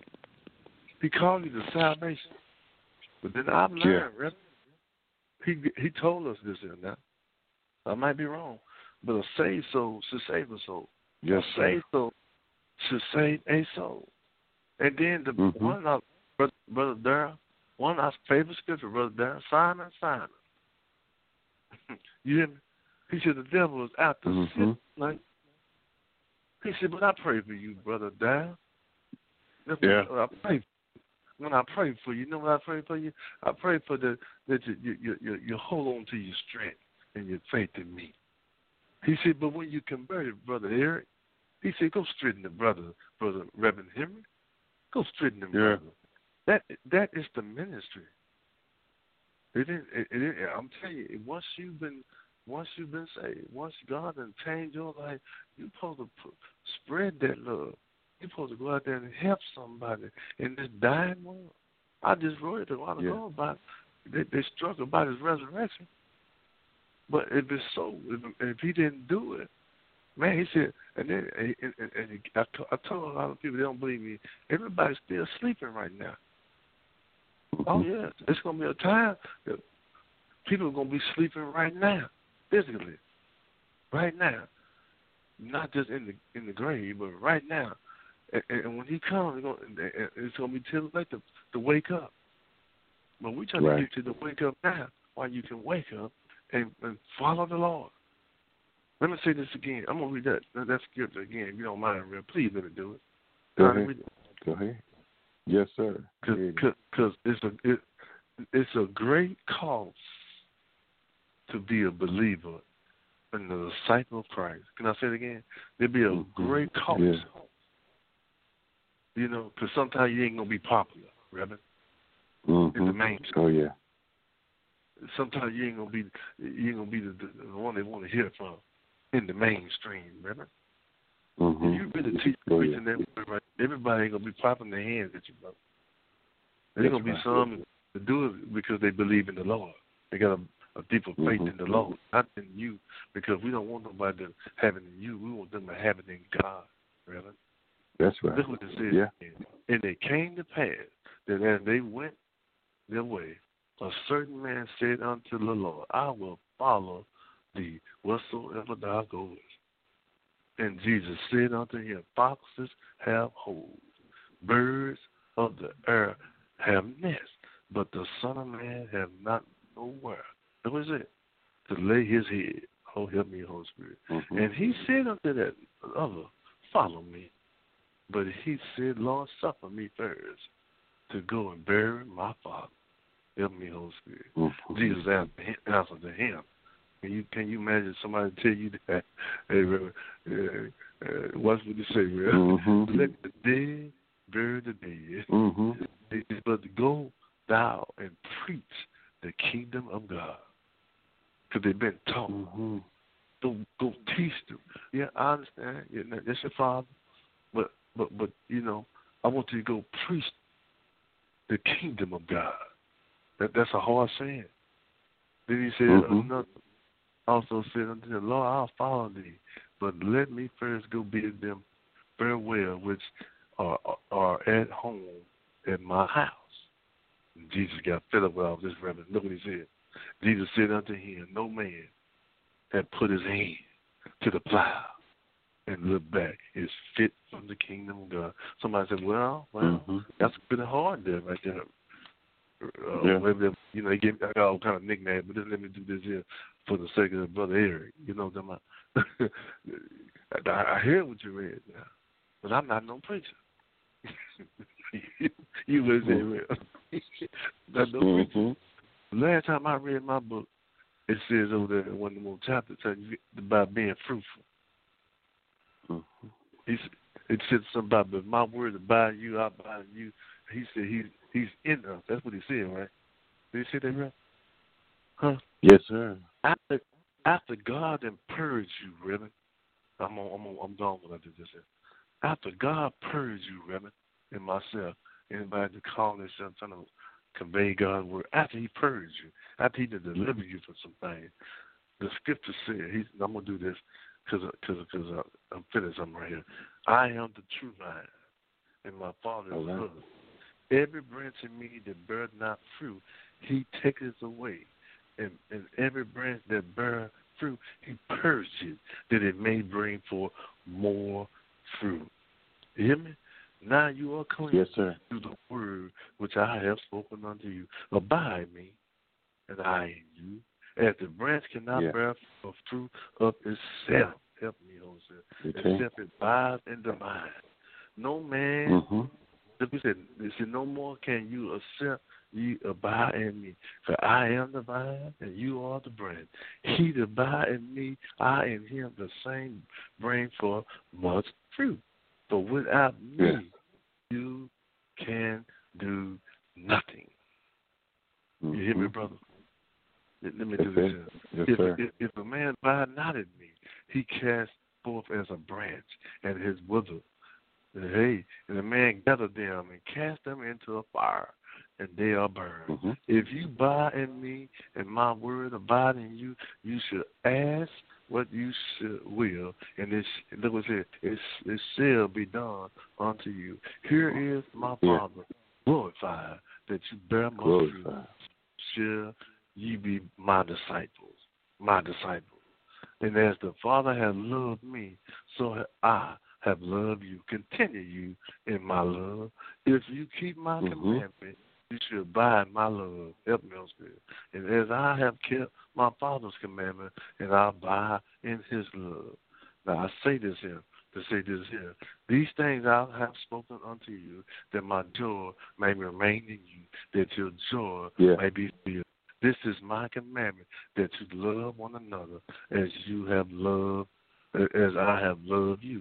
He called you to salvation. But then I've learned, yeah. He he told us this here now. I might be wrong, but a saved soul should save a soul. Yes, a saved soul should save a soul. And then the mm-hmm. one of our, brother, brother Darrell, one of our favorite scripture, brother Darrell, Simon, Simon. You hear me? He said the devil is out to mm-hmm. sit like. He said, but I pray for you, brother Darrell. Yeah. I pray. When I pray for you, you know what I pray for you? I pray for the that you you you, you hold on to your strength and your faith in me. He said, but when you converted, brother Eric, he said, go straighten the brother, brother Reverend Henry. Go straighten them, yeah. brother. That that is the ministry. It is. It, it is. I'm telling you, once you've been once you've been saved, once God has changed your life, you're supposed to put, spread that love. You're supposed to go out there and help somebody in this dying world. I just wrote it a while ago yeah. about they, they struggle about His resurrection. But if it's so, if, if He didn't do it, man, He said, and then and, and, and he, I, t- I told a lot of people, they don't believe me, everybody's still sleeping right now. Mm-hmm. Oh, yeah, it's going to be a time that people are going to be sleeping right now, physically, right now. Not just in the in the grave, but right now. And, and when He comes, it's going to be too late to, to wake up. But we're trying right. to get you to wake up now while you can wake up and, and follow the Lord. Let me say this again. I'm going to read that, that scripture again, if you don't mind, Real. Please let me do it. Go ahead. It? Go ahead. Yes, sir. Because it's, a, it, it's a great cost to be a believer and the disciple of Christ. Can I say it again? There'd be a mm-hmm. great cost. Yeah. You know, because sometimes you ain't going to be popular, Reverend, mm-hmm. in the mainstream. Oh, yeah. Sometimes you ain't going to be you ain't gonna be the, the one they want to hear from in the mainstream, Reverend. Mm-hmm. If you really teach oh, preaching yeah. that, right, everybody ain't going to be popping their hands at you, brother. There's going to be right. some to do it because they believe in the Lord. They got a, a deeper faith mm-hmm. in the Lord, not in you, because we don't want nobody to have it in you. We want them to have it in God, Reverend. That's right. Look what it says. Yeah. And it came to pass that as they went their way, a certain man said unto the Lord, I will follow thee whatsoever thou goest. And Jesus said unto him, foxes have holes, birds of the air have nests, but the Son of Man have not nowhere. That was it. To lay his head. Oh, help me, Holy Spirit. Mm-hmm. And he said unto that other, follow me. But he said, Lord, suffer me first to go and bury my father. Help me, Holy Spirit. Mm-hmm. Jesus answered to him. Can you can you imagine somebody tell you that? Hey, brother, uh, uh, what's what you say, bro? Mm-hmm. Let the dead bury the dead. Mm-hmm. But go thou and preach the kingdom of God. Because they've been taught. Mm-hmm. Go, go teach them. Yeah, I understand. Yeah, that's your father. But, but, but, you know, I want you to go preach the kingdom of God. That, that's a hard saying. Then he said, mm-hmm. another also said unto him, Lord, I'll follow thee, but let me first go bid them farewell, which are, are at home at my house. And Jesus got fed up with all this, Reverend. Look what he said. Jesus said unto him, no man that put his hand to the plow and look back is fit from the kingdom of God. Somebody said, well, well, mm-hmm. that's pretty hard there right there. Uh, yeah. maybe, you know, they gave me all kind of nicknames, but just let me do this here for the sake of Brother Eric. You know what I'm talking about? I, I hear what you read now, but I'm not no preacher. You would say, well, not no mm-hmm. preacher. Last time I read my book, it says over there in one of the more chapters about being fruitful. Mm-hmm. He, it said something about, but my word abide you, I abide you. He said he's he's in us. That's what he said, right? Did he say that right? Huh? Yes, sir. After after God and purged you, Reverend, I'm on, I'm on, I'm gone when I did this. After God purged you, Reverend, and myself, anybody to call this, I'm trying to convey God's word. After He purged you, after He delivered you from some things, the Scripture said, he's, I'm gonna do this because because because I'm finished. I'm right here. I am the true vine, and my Father is right. love. Every branch in me that beareth not fruit, He taketh away. And, and every branch that beareth fruit, He purged it, that it may bring forth more fruit. You hear me? Now you are clean yes, sir. through the word which I have spoken unto you. Abide me, and I in you. As the branch cannot yeah. bear fruit of itself, help me, Holy Spirit, okay. except it abides in the vine. No man, mm-hmm. he said, he said, no more can you accept ye abide in me. For I am the vine, and you are the branch. He that abide in me, I in him, the same bring forth much fruit. But without me, yeah. you can do nothing. Mm-hmm. You hear me, brother? Let, let me yes, do this. Yes, if, sir. if, if a man abide not in me, he cast forth as a branch, and his wither. And hey, and the man gathered them and cast them into a fire, and they are burned. Mm-hmm. If you abide in me, and my word abide in you, you should ask what you should will, and it look what it said, it, it shall be done unto you. Here is my yeah. Father glorified, that you bear much glorified. fruit. Shall ye be my disciples, my disciples. And as the Father hath loved me, so have I have loved you. Continue you in my love. If you keep my mm-hmm. commandment, you should abide in my love. Help me, Holy Spirit. And as I have kept my Father's commandment, and I abide in his love. Now I say this here, to say this here. These things I have spoken unto you, that my joy may remain in you, that your joy yeah. may be filled. This is my commandment, that you love one another as you have loved, as I have loved you.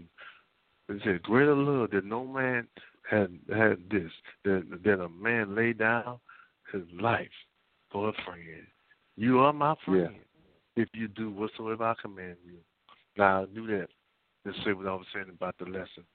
It said, greater love that no man had had this, that, that a man lay down his life for a friend. You are my friend yeah. if you do whatsoever I command you. Now, I do that. Let's say what I was saying about the lesson.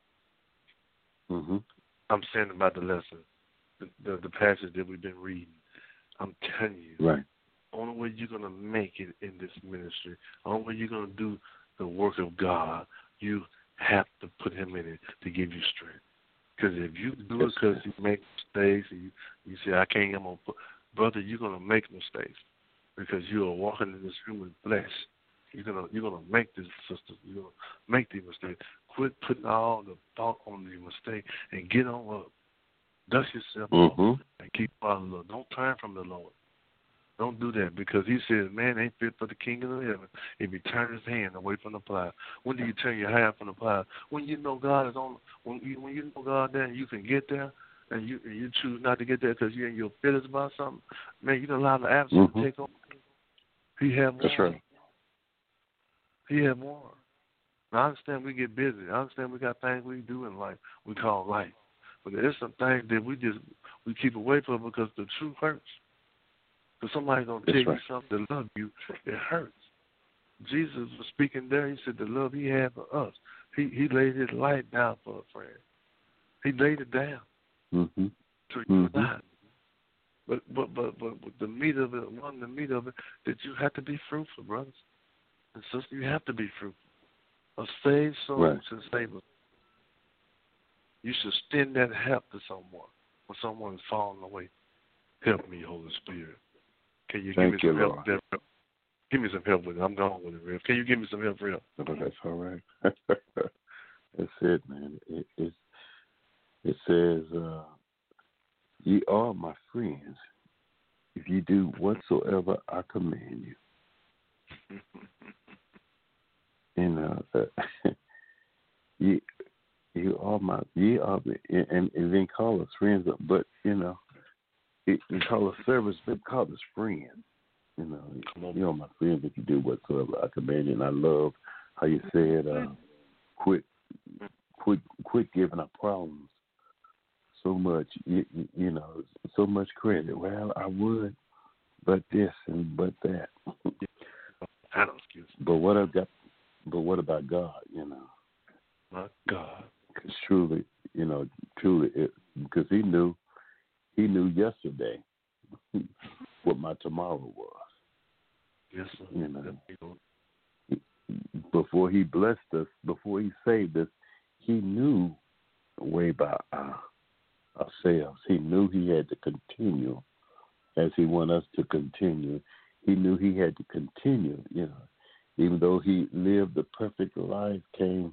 Mm-hmm. I'm saying about the lesson, the, the, the passage that we've been reading. I'm telling you, right. the only way you're going to make it in this ministry, the only way you're going to do the work of God, you have to put him in it to give you strength. Because if you do it because you make mistakes and you, you say, I can't, I'm going to put, brother, you're going to make mistakes because you are walking in this human flesh. You're going to you're gonna make this, sister. You're going to make these mistakes. Quit putting all the thought on the mistake and get on up. Dust yourself mm-hmm. off and keep following the Lord. Don't turn from the Lord. Don't do that because he says, man ain't fit for the kingdom of heaven if he turn his hand away from the plow. When do you turn your hand from the plow? When you know God is on, when you, when you know God there and you can get there and you and you choose not to get there because you're in your feelings about something, man, you don't allow the absence mm-hmm. to take over. He have more. That's right. He have more. Now, I understand we get busy. I understand we got things we do in life we call life. But there's some things that we just we keep away from because the truth hurts. Because somebody's going to tell right. you something to love you, it hurts. Jesus was speaking there. He said the love he had for us. He he laid his life down for a friend. He laid it down mm-hmm. to you mm-hmm. and I. But but but but the meat of it, one of the meat of it, that you have to be fruitful, brothers and sisters. You have to be fruitful. A saved soul Right. should save us. You should extend that help to someone when someone is falling away. Help me, Holy Spirit. Can you Thank give me you, some help? Lord. With that? Give me some help with it. I'm gone with it, Rev. Can you give me some help, Rev? No, that's all right. That's it, man. It, it, it says, uh, ye are my friends if you do whatsoever I command you. And uh, you, you are my, ye are, and, and, and then call us friends, but, you know, it, we call us servants, but call us friends. You know, you are my friends if you do whatsoever I command you. And I love how you said, uh, quit, quit, quit giving up problems so much, you, you know, so much credit. Well, I would, but this and but that. But what I've got, but what about God? You know, my God, because truly, you know, truly, because He knew, He knew yesterday what my tomorrow was. Yes, sir. You know, before He blessed us, before He saved us, He knew way by our, ourselves. He knew He had to continue as He wanted us to continue. He knew He had to continue, you know. Even though He lived the perfect life, came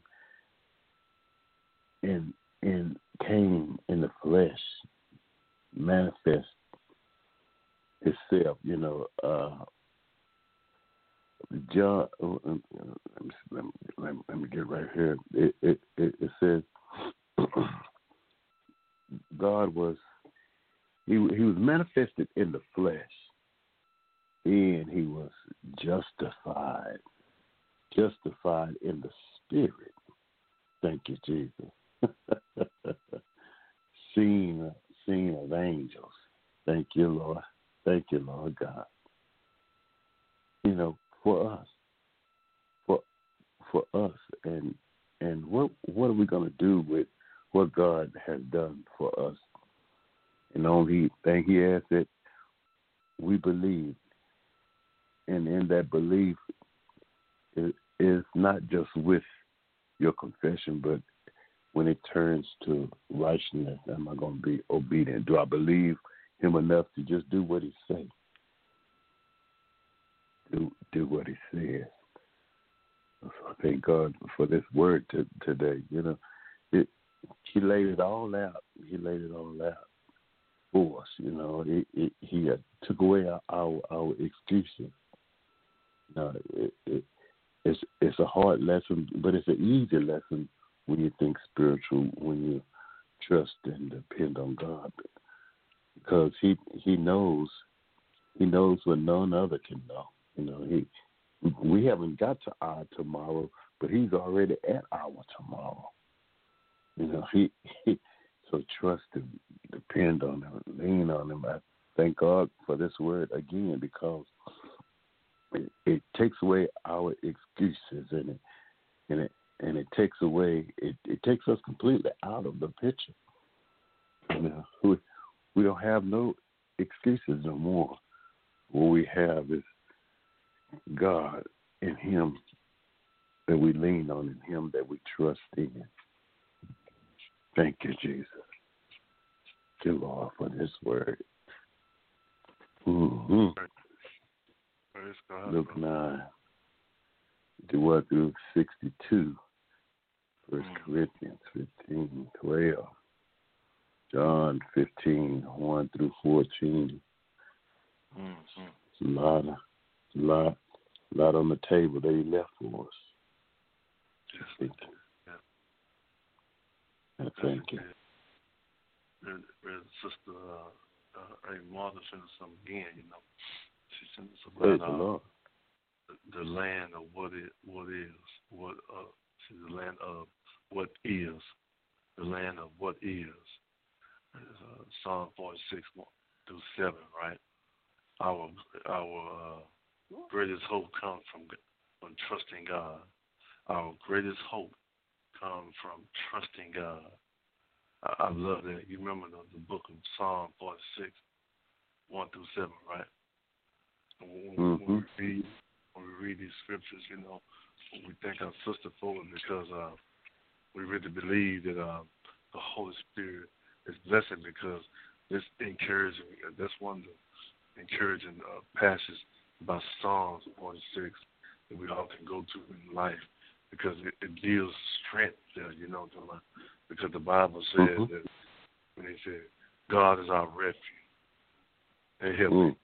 in, in came in the flesh, manifest Himself, you know. Uh, John, let me, let, me, let, me, let me get right here. It, it, it, it says God was he he was manifested in the flesh, and He was justified, justified in the spirit. Thank you, Jesus. seen seen of angels. Thank you, Lord. Thank you, Lord God. You know, for us, for for us, and and what what are we going to do with what God has done for us? And the only thing He asks that we believe, and in that belief is, is not just with your confession, but when it turns to righteousness, am I going to be obedient? Do I believe Him enough to just do what He says? Do do what He says. So I thank God for this word to, today. You know, it, He laid it all out. He laid it all out for us. You know, it, it, He uh, took away our our, our excuses. No, it, it, it's it's a hard lesson, but it's an easy lesson when you think spiritual, when you trust and depend on God, because He He knows He knows what none other can know. You know, he we haven't got to our tomorrow, but He's already at our tomorrow. You know, he, he so trust Him, depend on Him, lean on Him. I thank God for this word again, because it, it takes away our excuses, and it and it and it takes away it, it takes us completely out of the picture. You know, we we don't have no excuses no more. What we have is God, in Him that we lean on, in Him that we trust in. Thank you, Jesus. Thank you, Lord, for this word. Mm-hmm. Luke nine, one through sixty-two. First Corinthians fifteen, twelve. John fifteen, one through fourteen. Mm-hmm. It's a lot of lot, lot on the table that He left for us. Yes. Thank you. Yeah. I thank you. And, and Sister uh, uh, hey, Martha sent us some again, you know. She sent us Praise about the uh, Lord. the, the land of what it what is, what uh, see, the land of what is, the land of what is. Uh, Psalm forty-six one through seven, right? Our our uh, greatest hope comes from from trusting God. Our greatest hope comes from trusting God. I, I love that. You remember the, the book of Psalm forty-six, one through seven, right? When, mm-hmm. when we read when we read these scriptures, you know, we thank our sister for it because uh, we really believe that uh, the Holy Spirit is blessing because it's encouraging. That's one of the encouraging uh, passages about Psalms forty-six that we all can go to in life because it, it deals strength there, you know, because the Bible says mm-hmm. that when it said, God is our refuge and help mm.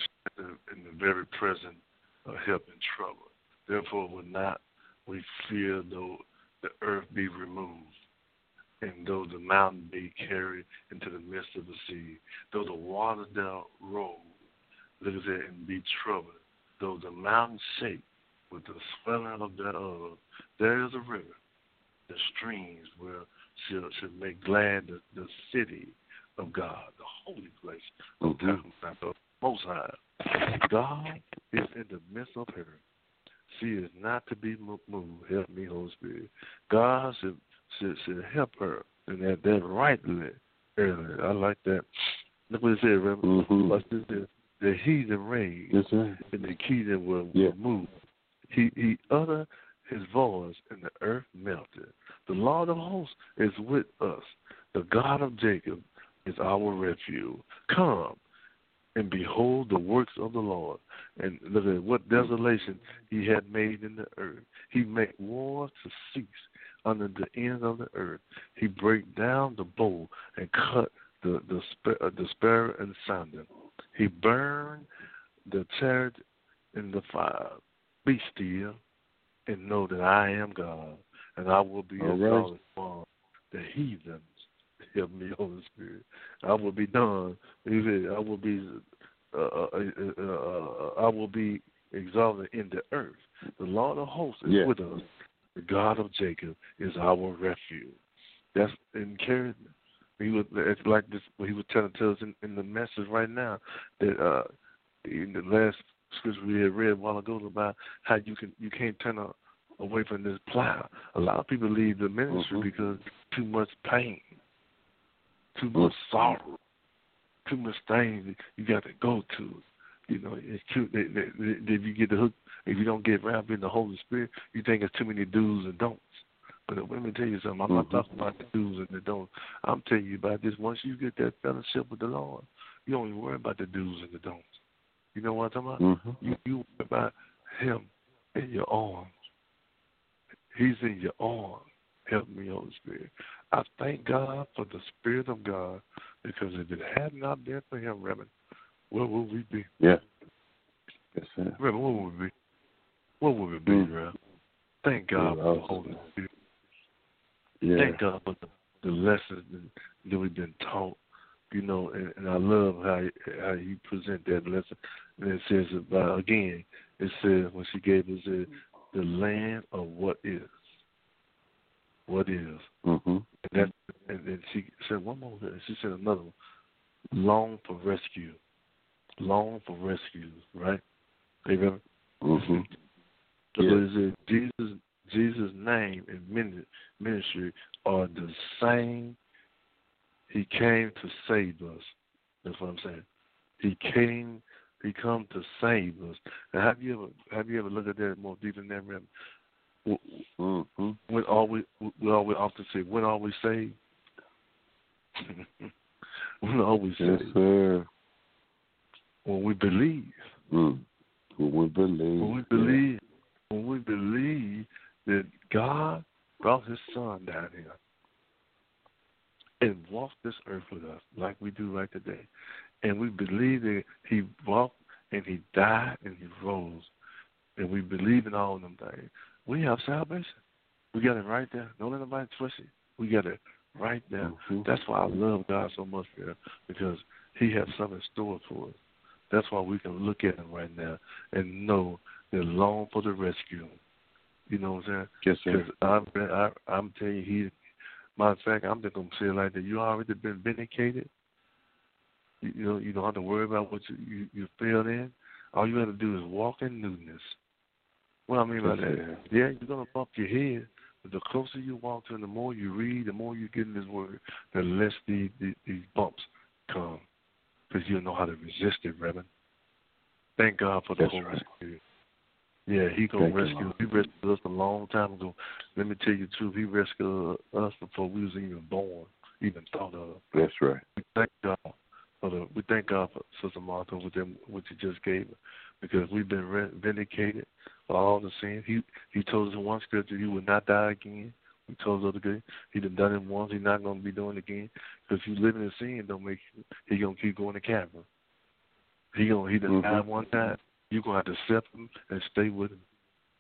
in the very present of help in trouble. Therefore, will not we fear though the earth be removed, and though the mountain be carried into the midst of the sea, though the waters there roll, look at that, and be troubled, though the mountain shake with the swelling of thereof, there is a river, the streams will shall, shall make glad the, the city of God, the holy place of mm-hmm. the Most High. God is in the midst of her. She is not to be moved. Help me, Holy Spirit. God should, should, should help her in that, that rightly earlier. I like that. Look what it said, remember? Mm-hmm. What's this? The, the heathen raged, yes, sir. and the kingdom will, yeah. will move. He, he uttered his voice, and the earth melted. The Lord of hosts is with us. The God of Jacob is our refuge. Come and behold the works of the Lord. And look at what desolation he had made in the earth. He made war to cease under the ends of the earth. He break down the bow and cut the the, sp- uh, the spear and sunder. He burned the chariot in the fire. Be still and know that I am God, and I will be exalted among the heathens. Help me, Holy Spirit. I will be done. He said, I will be, uh, uh, uh, uh, I will be exalted in the earth. The Lord of hosts is yeah. with us. The God of Jacob is our refuge. That's encouragement. He was, it's like this. He was telling to us in, in the message right now that uh, in the last scripture we had read a while ago about how you can you can't turn a, away from this plow. A lot of people leave the ministry mm-hmm. because too much pain. Too much sorrow, too much things you got to go to. You know, it's too. If you get the hook, if you don't get wrapped in the Holy Spirit, you think it's too many do's and don'ts. But let me tell you something. I'm mm-hmm. not talking about the do's and the don'ts. I'm telling you about this. Once you get that fellowship with the Lord, you don't even worry about the do's and the don'ts. You know what I'm talking about? Mm-hmm. You you worry about Him in your arms. He's in your arms. Help me, Holy Spirit. I thank God for the Spirit of God because if it had not been for Him, Reverend, where would we be? Yeah. Yes, sir. Reverend, where would we be? Where would we be, mm. Reverend? Thank God yeah, for the Holy Spirit. Yeah. Thank God for the, the lessons that we've been taught. You know, and, and I love how how He present that lesson. And it says about again, it says when she gave us the, the land of what is. What is? Mm-hmm. And, that, and then she said one more. She said another one. Long for rescue. Long for rescue. Right? Amen. Mm-hmm. So yeah. it said Jesus, Jesus' name and ministry are the same. He came to save us. That's what I'm saying. He came. He come to save us. Now, have you ever have you ever looked at that more deeply than that? Mm-hmm. When are we, we always often say, when are we saved? When are we saved? Yes, sir. When we believe. Mm. When we believe. When we believe. Yeah. When we believe that God brought His Son down here and walked this earth with us like we do right today. And we believe that He walked and He died and He rose. And we believe in all of them things. We have salvation. We got it right there. Don't let nobody twist it. We got it right there. Mm-hmm. That's why I love God so much, man, because He has something stored for us. That's why we can look at Him right now and know that long for the rescue. You know what I'm saying? Yes, sir. Because I'm, I, I'm telling you, He. Matter of fact, I'm just gonna say it like that. You already been vindicated. You, you know, you don't have to worry about what you you, you failed in. All you got to do is walk in newness. What I mean by that? Yeah, you're gonna bump your head, but the closer you walk to Him, the more you read, the more you get in His Word, the less these these, these bumps come. because you'll know how to resist it, Reverend. Thank God for the That's Holy right. Spirit. Yeah, he going to Thank rescue you, us. He rescued us a long time ago. Let me tell you the truth. He rescued us before we was even born, even thought of. That's right. We thank God for the. We thank God for Sister Martha with them, what you just gave her, because we've been vindicated for all the sins. He He told us in one scripture, "You will not die again." We told us the other day, He done done it once. He's not going to be doing it again. Because if you live in sin, don't make you. He going to keep going to Calvary. He going. He done mm-hmm. died one time. You're going to have to accept Him and stay with Him.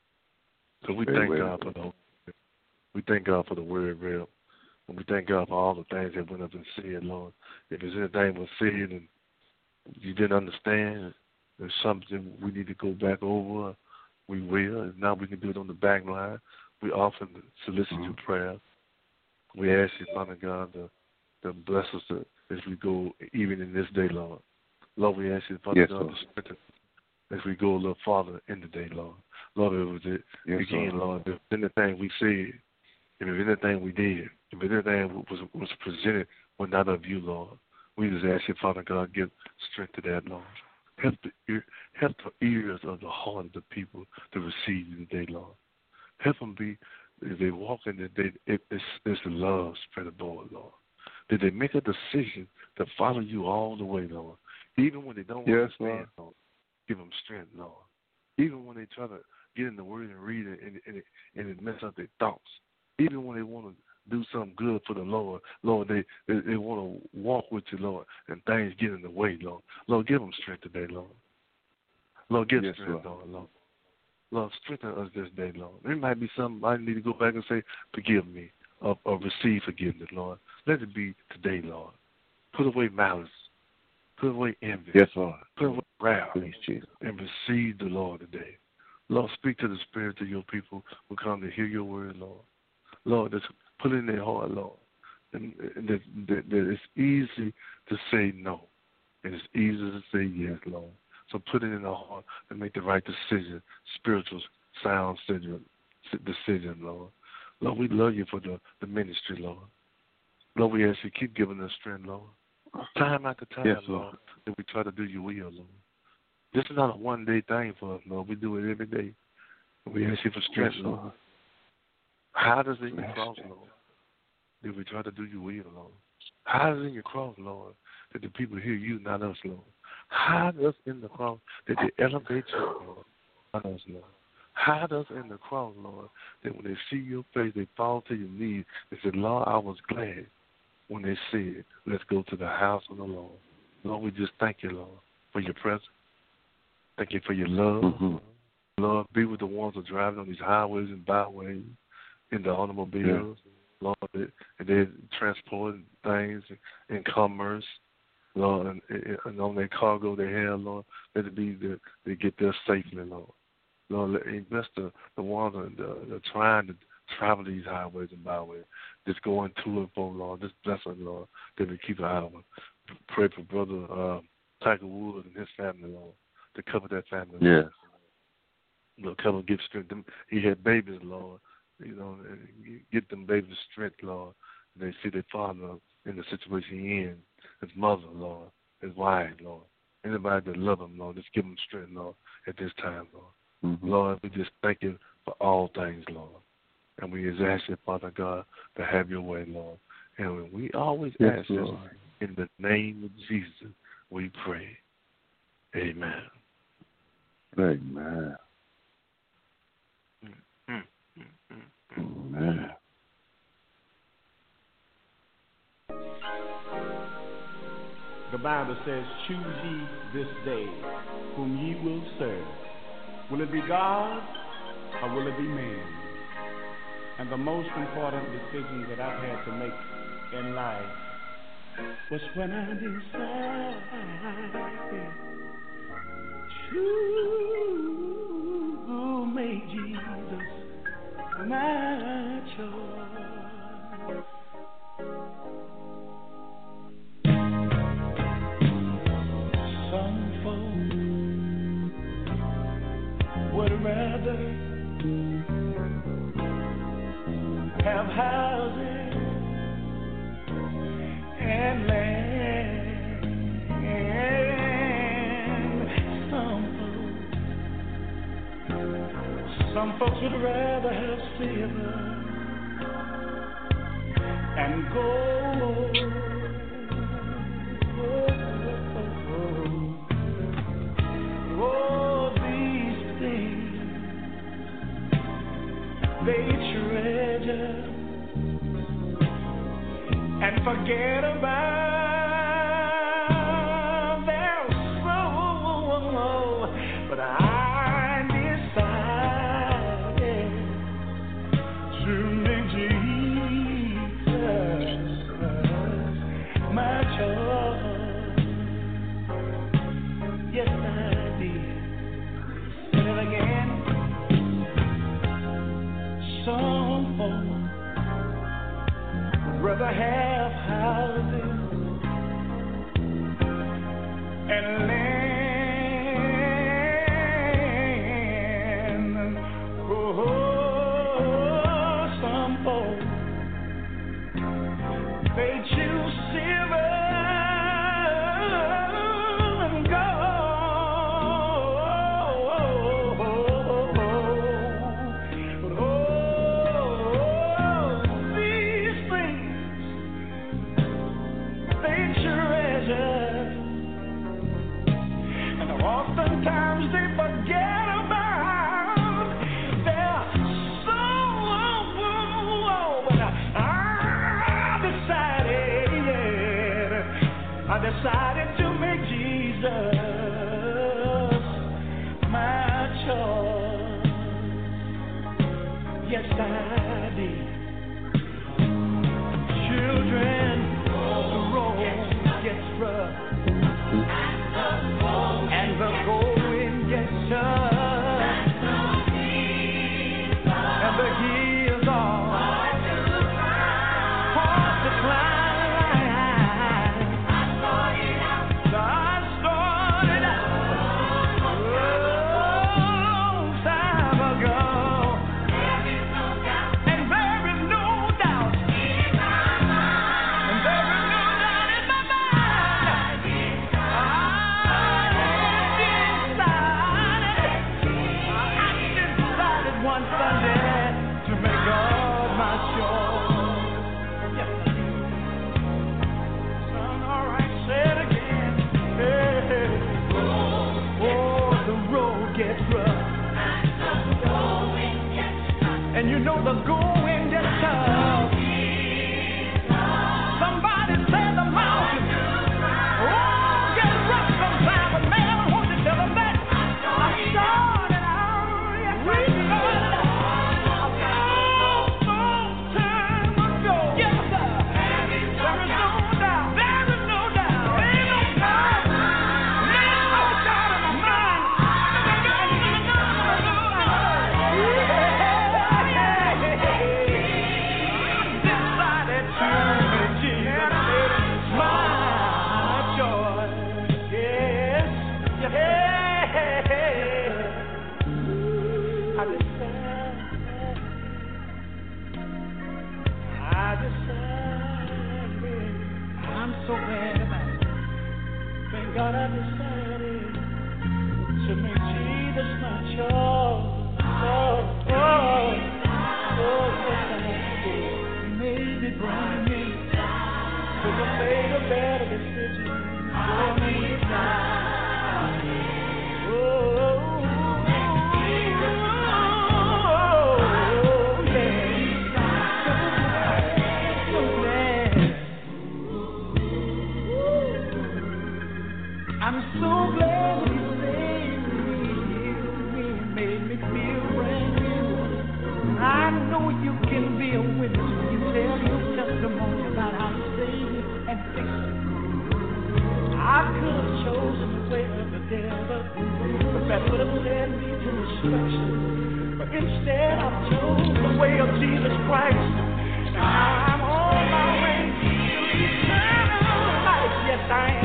So we Very thank well. God for the. We thank God for the word, real. And we thank God for all the things that went up and said, Lord. If there's anything was said and you didn't understand, there's something we need to go back over, we will. If not, we can do it on the back line. We often solicit mm-hmm. your prayer. We ask you, Father God, to, to bless us to, as we go even in this day, Lord. Lord, we ask you, Father yes, God, Lord. to strengthen as we go a little farther in the day, Lord. Lord, it was it yes, again, Lord. Lord, if anything we said, if anything we did, if anything was was presented was not of you, Lord, we just ask you, Father God, give strength to that, Lord. Help the ear, help the ears of the heart of the people to receive you today, Lord. Help them be, if they walk in the day, it, it's, it's the love spread abroad, Lord. Did they make a decision to follow you all the way, Lord? Even when they don't yes, understand, Lord. Lord, give them strength, Lord. Even when they try to get in the Word and read it, and, and, it, and it mess up their thoughts. Even when they want to do something good for the Lord, Lord, they, they, they want to walk with you, Lord, and things get in the way, Lord. Lord, give them strength today, Lord. Lord, give yes, strength, Lord. Lord, Lord. Lord, strengthen us this day, Lord. There might be something I need to go back and say, forgive me, or, or receive forgiveness, Lord. Let it be today, Lord. Put away malice. Put away envy. Yes, Lord. Put away wrath. Please, Jesus. And receive the Lord today. Lord, speak to the spirit of your people who come to hear your word, Lord. Lord, just put it in their heart, Lord. And, and that, that, that it's easy to say no. And it's easy to say yes, Lord. So put it in our heart and make the right decision, spiritual, sound decision, decision, Lord. Lord, we love you for the, the ministry, Lord. Lord, we ask you keep giving us strength, Lord. Time after time, yes, Lord, Lord, that we try to do your will, Lord. This is not a one-day thing for us, Lord. We do it every day. We ask you for strength, yes, Lord. Lord. Hide us in your Yes, cross, Lord. Lord, that we try to do your will, Lord. Hide us in your cross, Lord, that the people hear you, not us, Lord. Hide us in the cross, that they elevate you, Lord, not us, Lord. Hide us in the cross, Lord, that when they see your face, they fall to your knees and say, Lord, I was glad when they said, let's go to the house of the Lord. Lord, we just thank you, Lord, for your presence. Thank you for your love. Mm-hmm. Lord, be with the ones who are driving on these highways and byways, in the automobiles, yeah. Lord, and they're transporting things in commerce, Lord, and, and on their cargo they have, Lord, let it be that they get there safely, Lord. Lord, let, bless the, the ones that are trying to travel these highways and byways, just going to and fro, Lord. Just bless them, Lord, that we keep an eye on them. Pray for Brother uh, Tiger Woods and his family, Lord, to cover that family, Lord. Yes. Lord, cover, give strength. He had babies, Lord. You know, get them babies strength, Lord. And they see their father in the situation he in, his mother, Lord, his wife, Lord. Anybody that love him, Lord, just give them strength, Lord, at this time, Lord. Mm-hmm. Lord, we just thank you for all things, Lord. And we just ask you, Father God, to have your way, Lord. And we always yes, ask this in the name of Jesus, we pray. Amen. Amen. Mm-hmm. Amen. The Bible says, choose ye this day whom ye will serve. Will it be God or will it be man? And the most important decision that I've had to make in life was when I decided to make Jesus my choice. Some folks would rather have houses and land Some folks would rather have silver and gold. Oh, oh, these things they treasure and forget about their soul. But I decided to make Jesus my choice. Yes, I did. Say it again. Some folks rather have houses and land. Oh, some folks they choose silver and gold. Oh, these things they treasure, and oftentimes they forget about their soul. But I decided, I decided to make Jesus my choice. Yes, I did. Children, the road gets rough, and the going gets tough, and the hills are hard to climb. So I started out a long time ago, and there is no doubt, and there is no doubt in my mind. I decided one Sunday to make God my choice. Yes, I did. Son, all right, say it again. Hey, oh, the road gets rough, and you know the going gets tough. Somebody say the mountain, oh, get rough sometimes, but man, I want to tell them that I started out, yes, I started out a long time ago. Yes, sir. There is no doubt, there is no doubt, there is no doubt, there is no doubt in my mind. Decided to make Jesus my choice. Yes, yes. I decided, I decided. I'm so glad about it. Thank God I decided to make Jesus my choice. Oh, oh, oh, yes, I did. He made it brand new. Could have made a better decision for me. Oh, oh, yeah. So glad. I'm so glad He saved me, healed me, made me feel brand new. I know you can be a witness when you tell your testimony about how He saved you and fixed you. I could have chosen the way of the devil, but that would have led me to destruction. But instead, I chose the way of Jesus Christ. And now I'm on my way to eternal life. Yes, I am.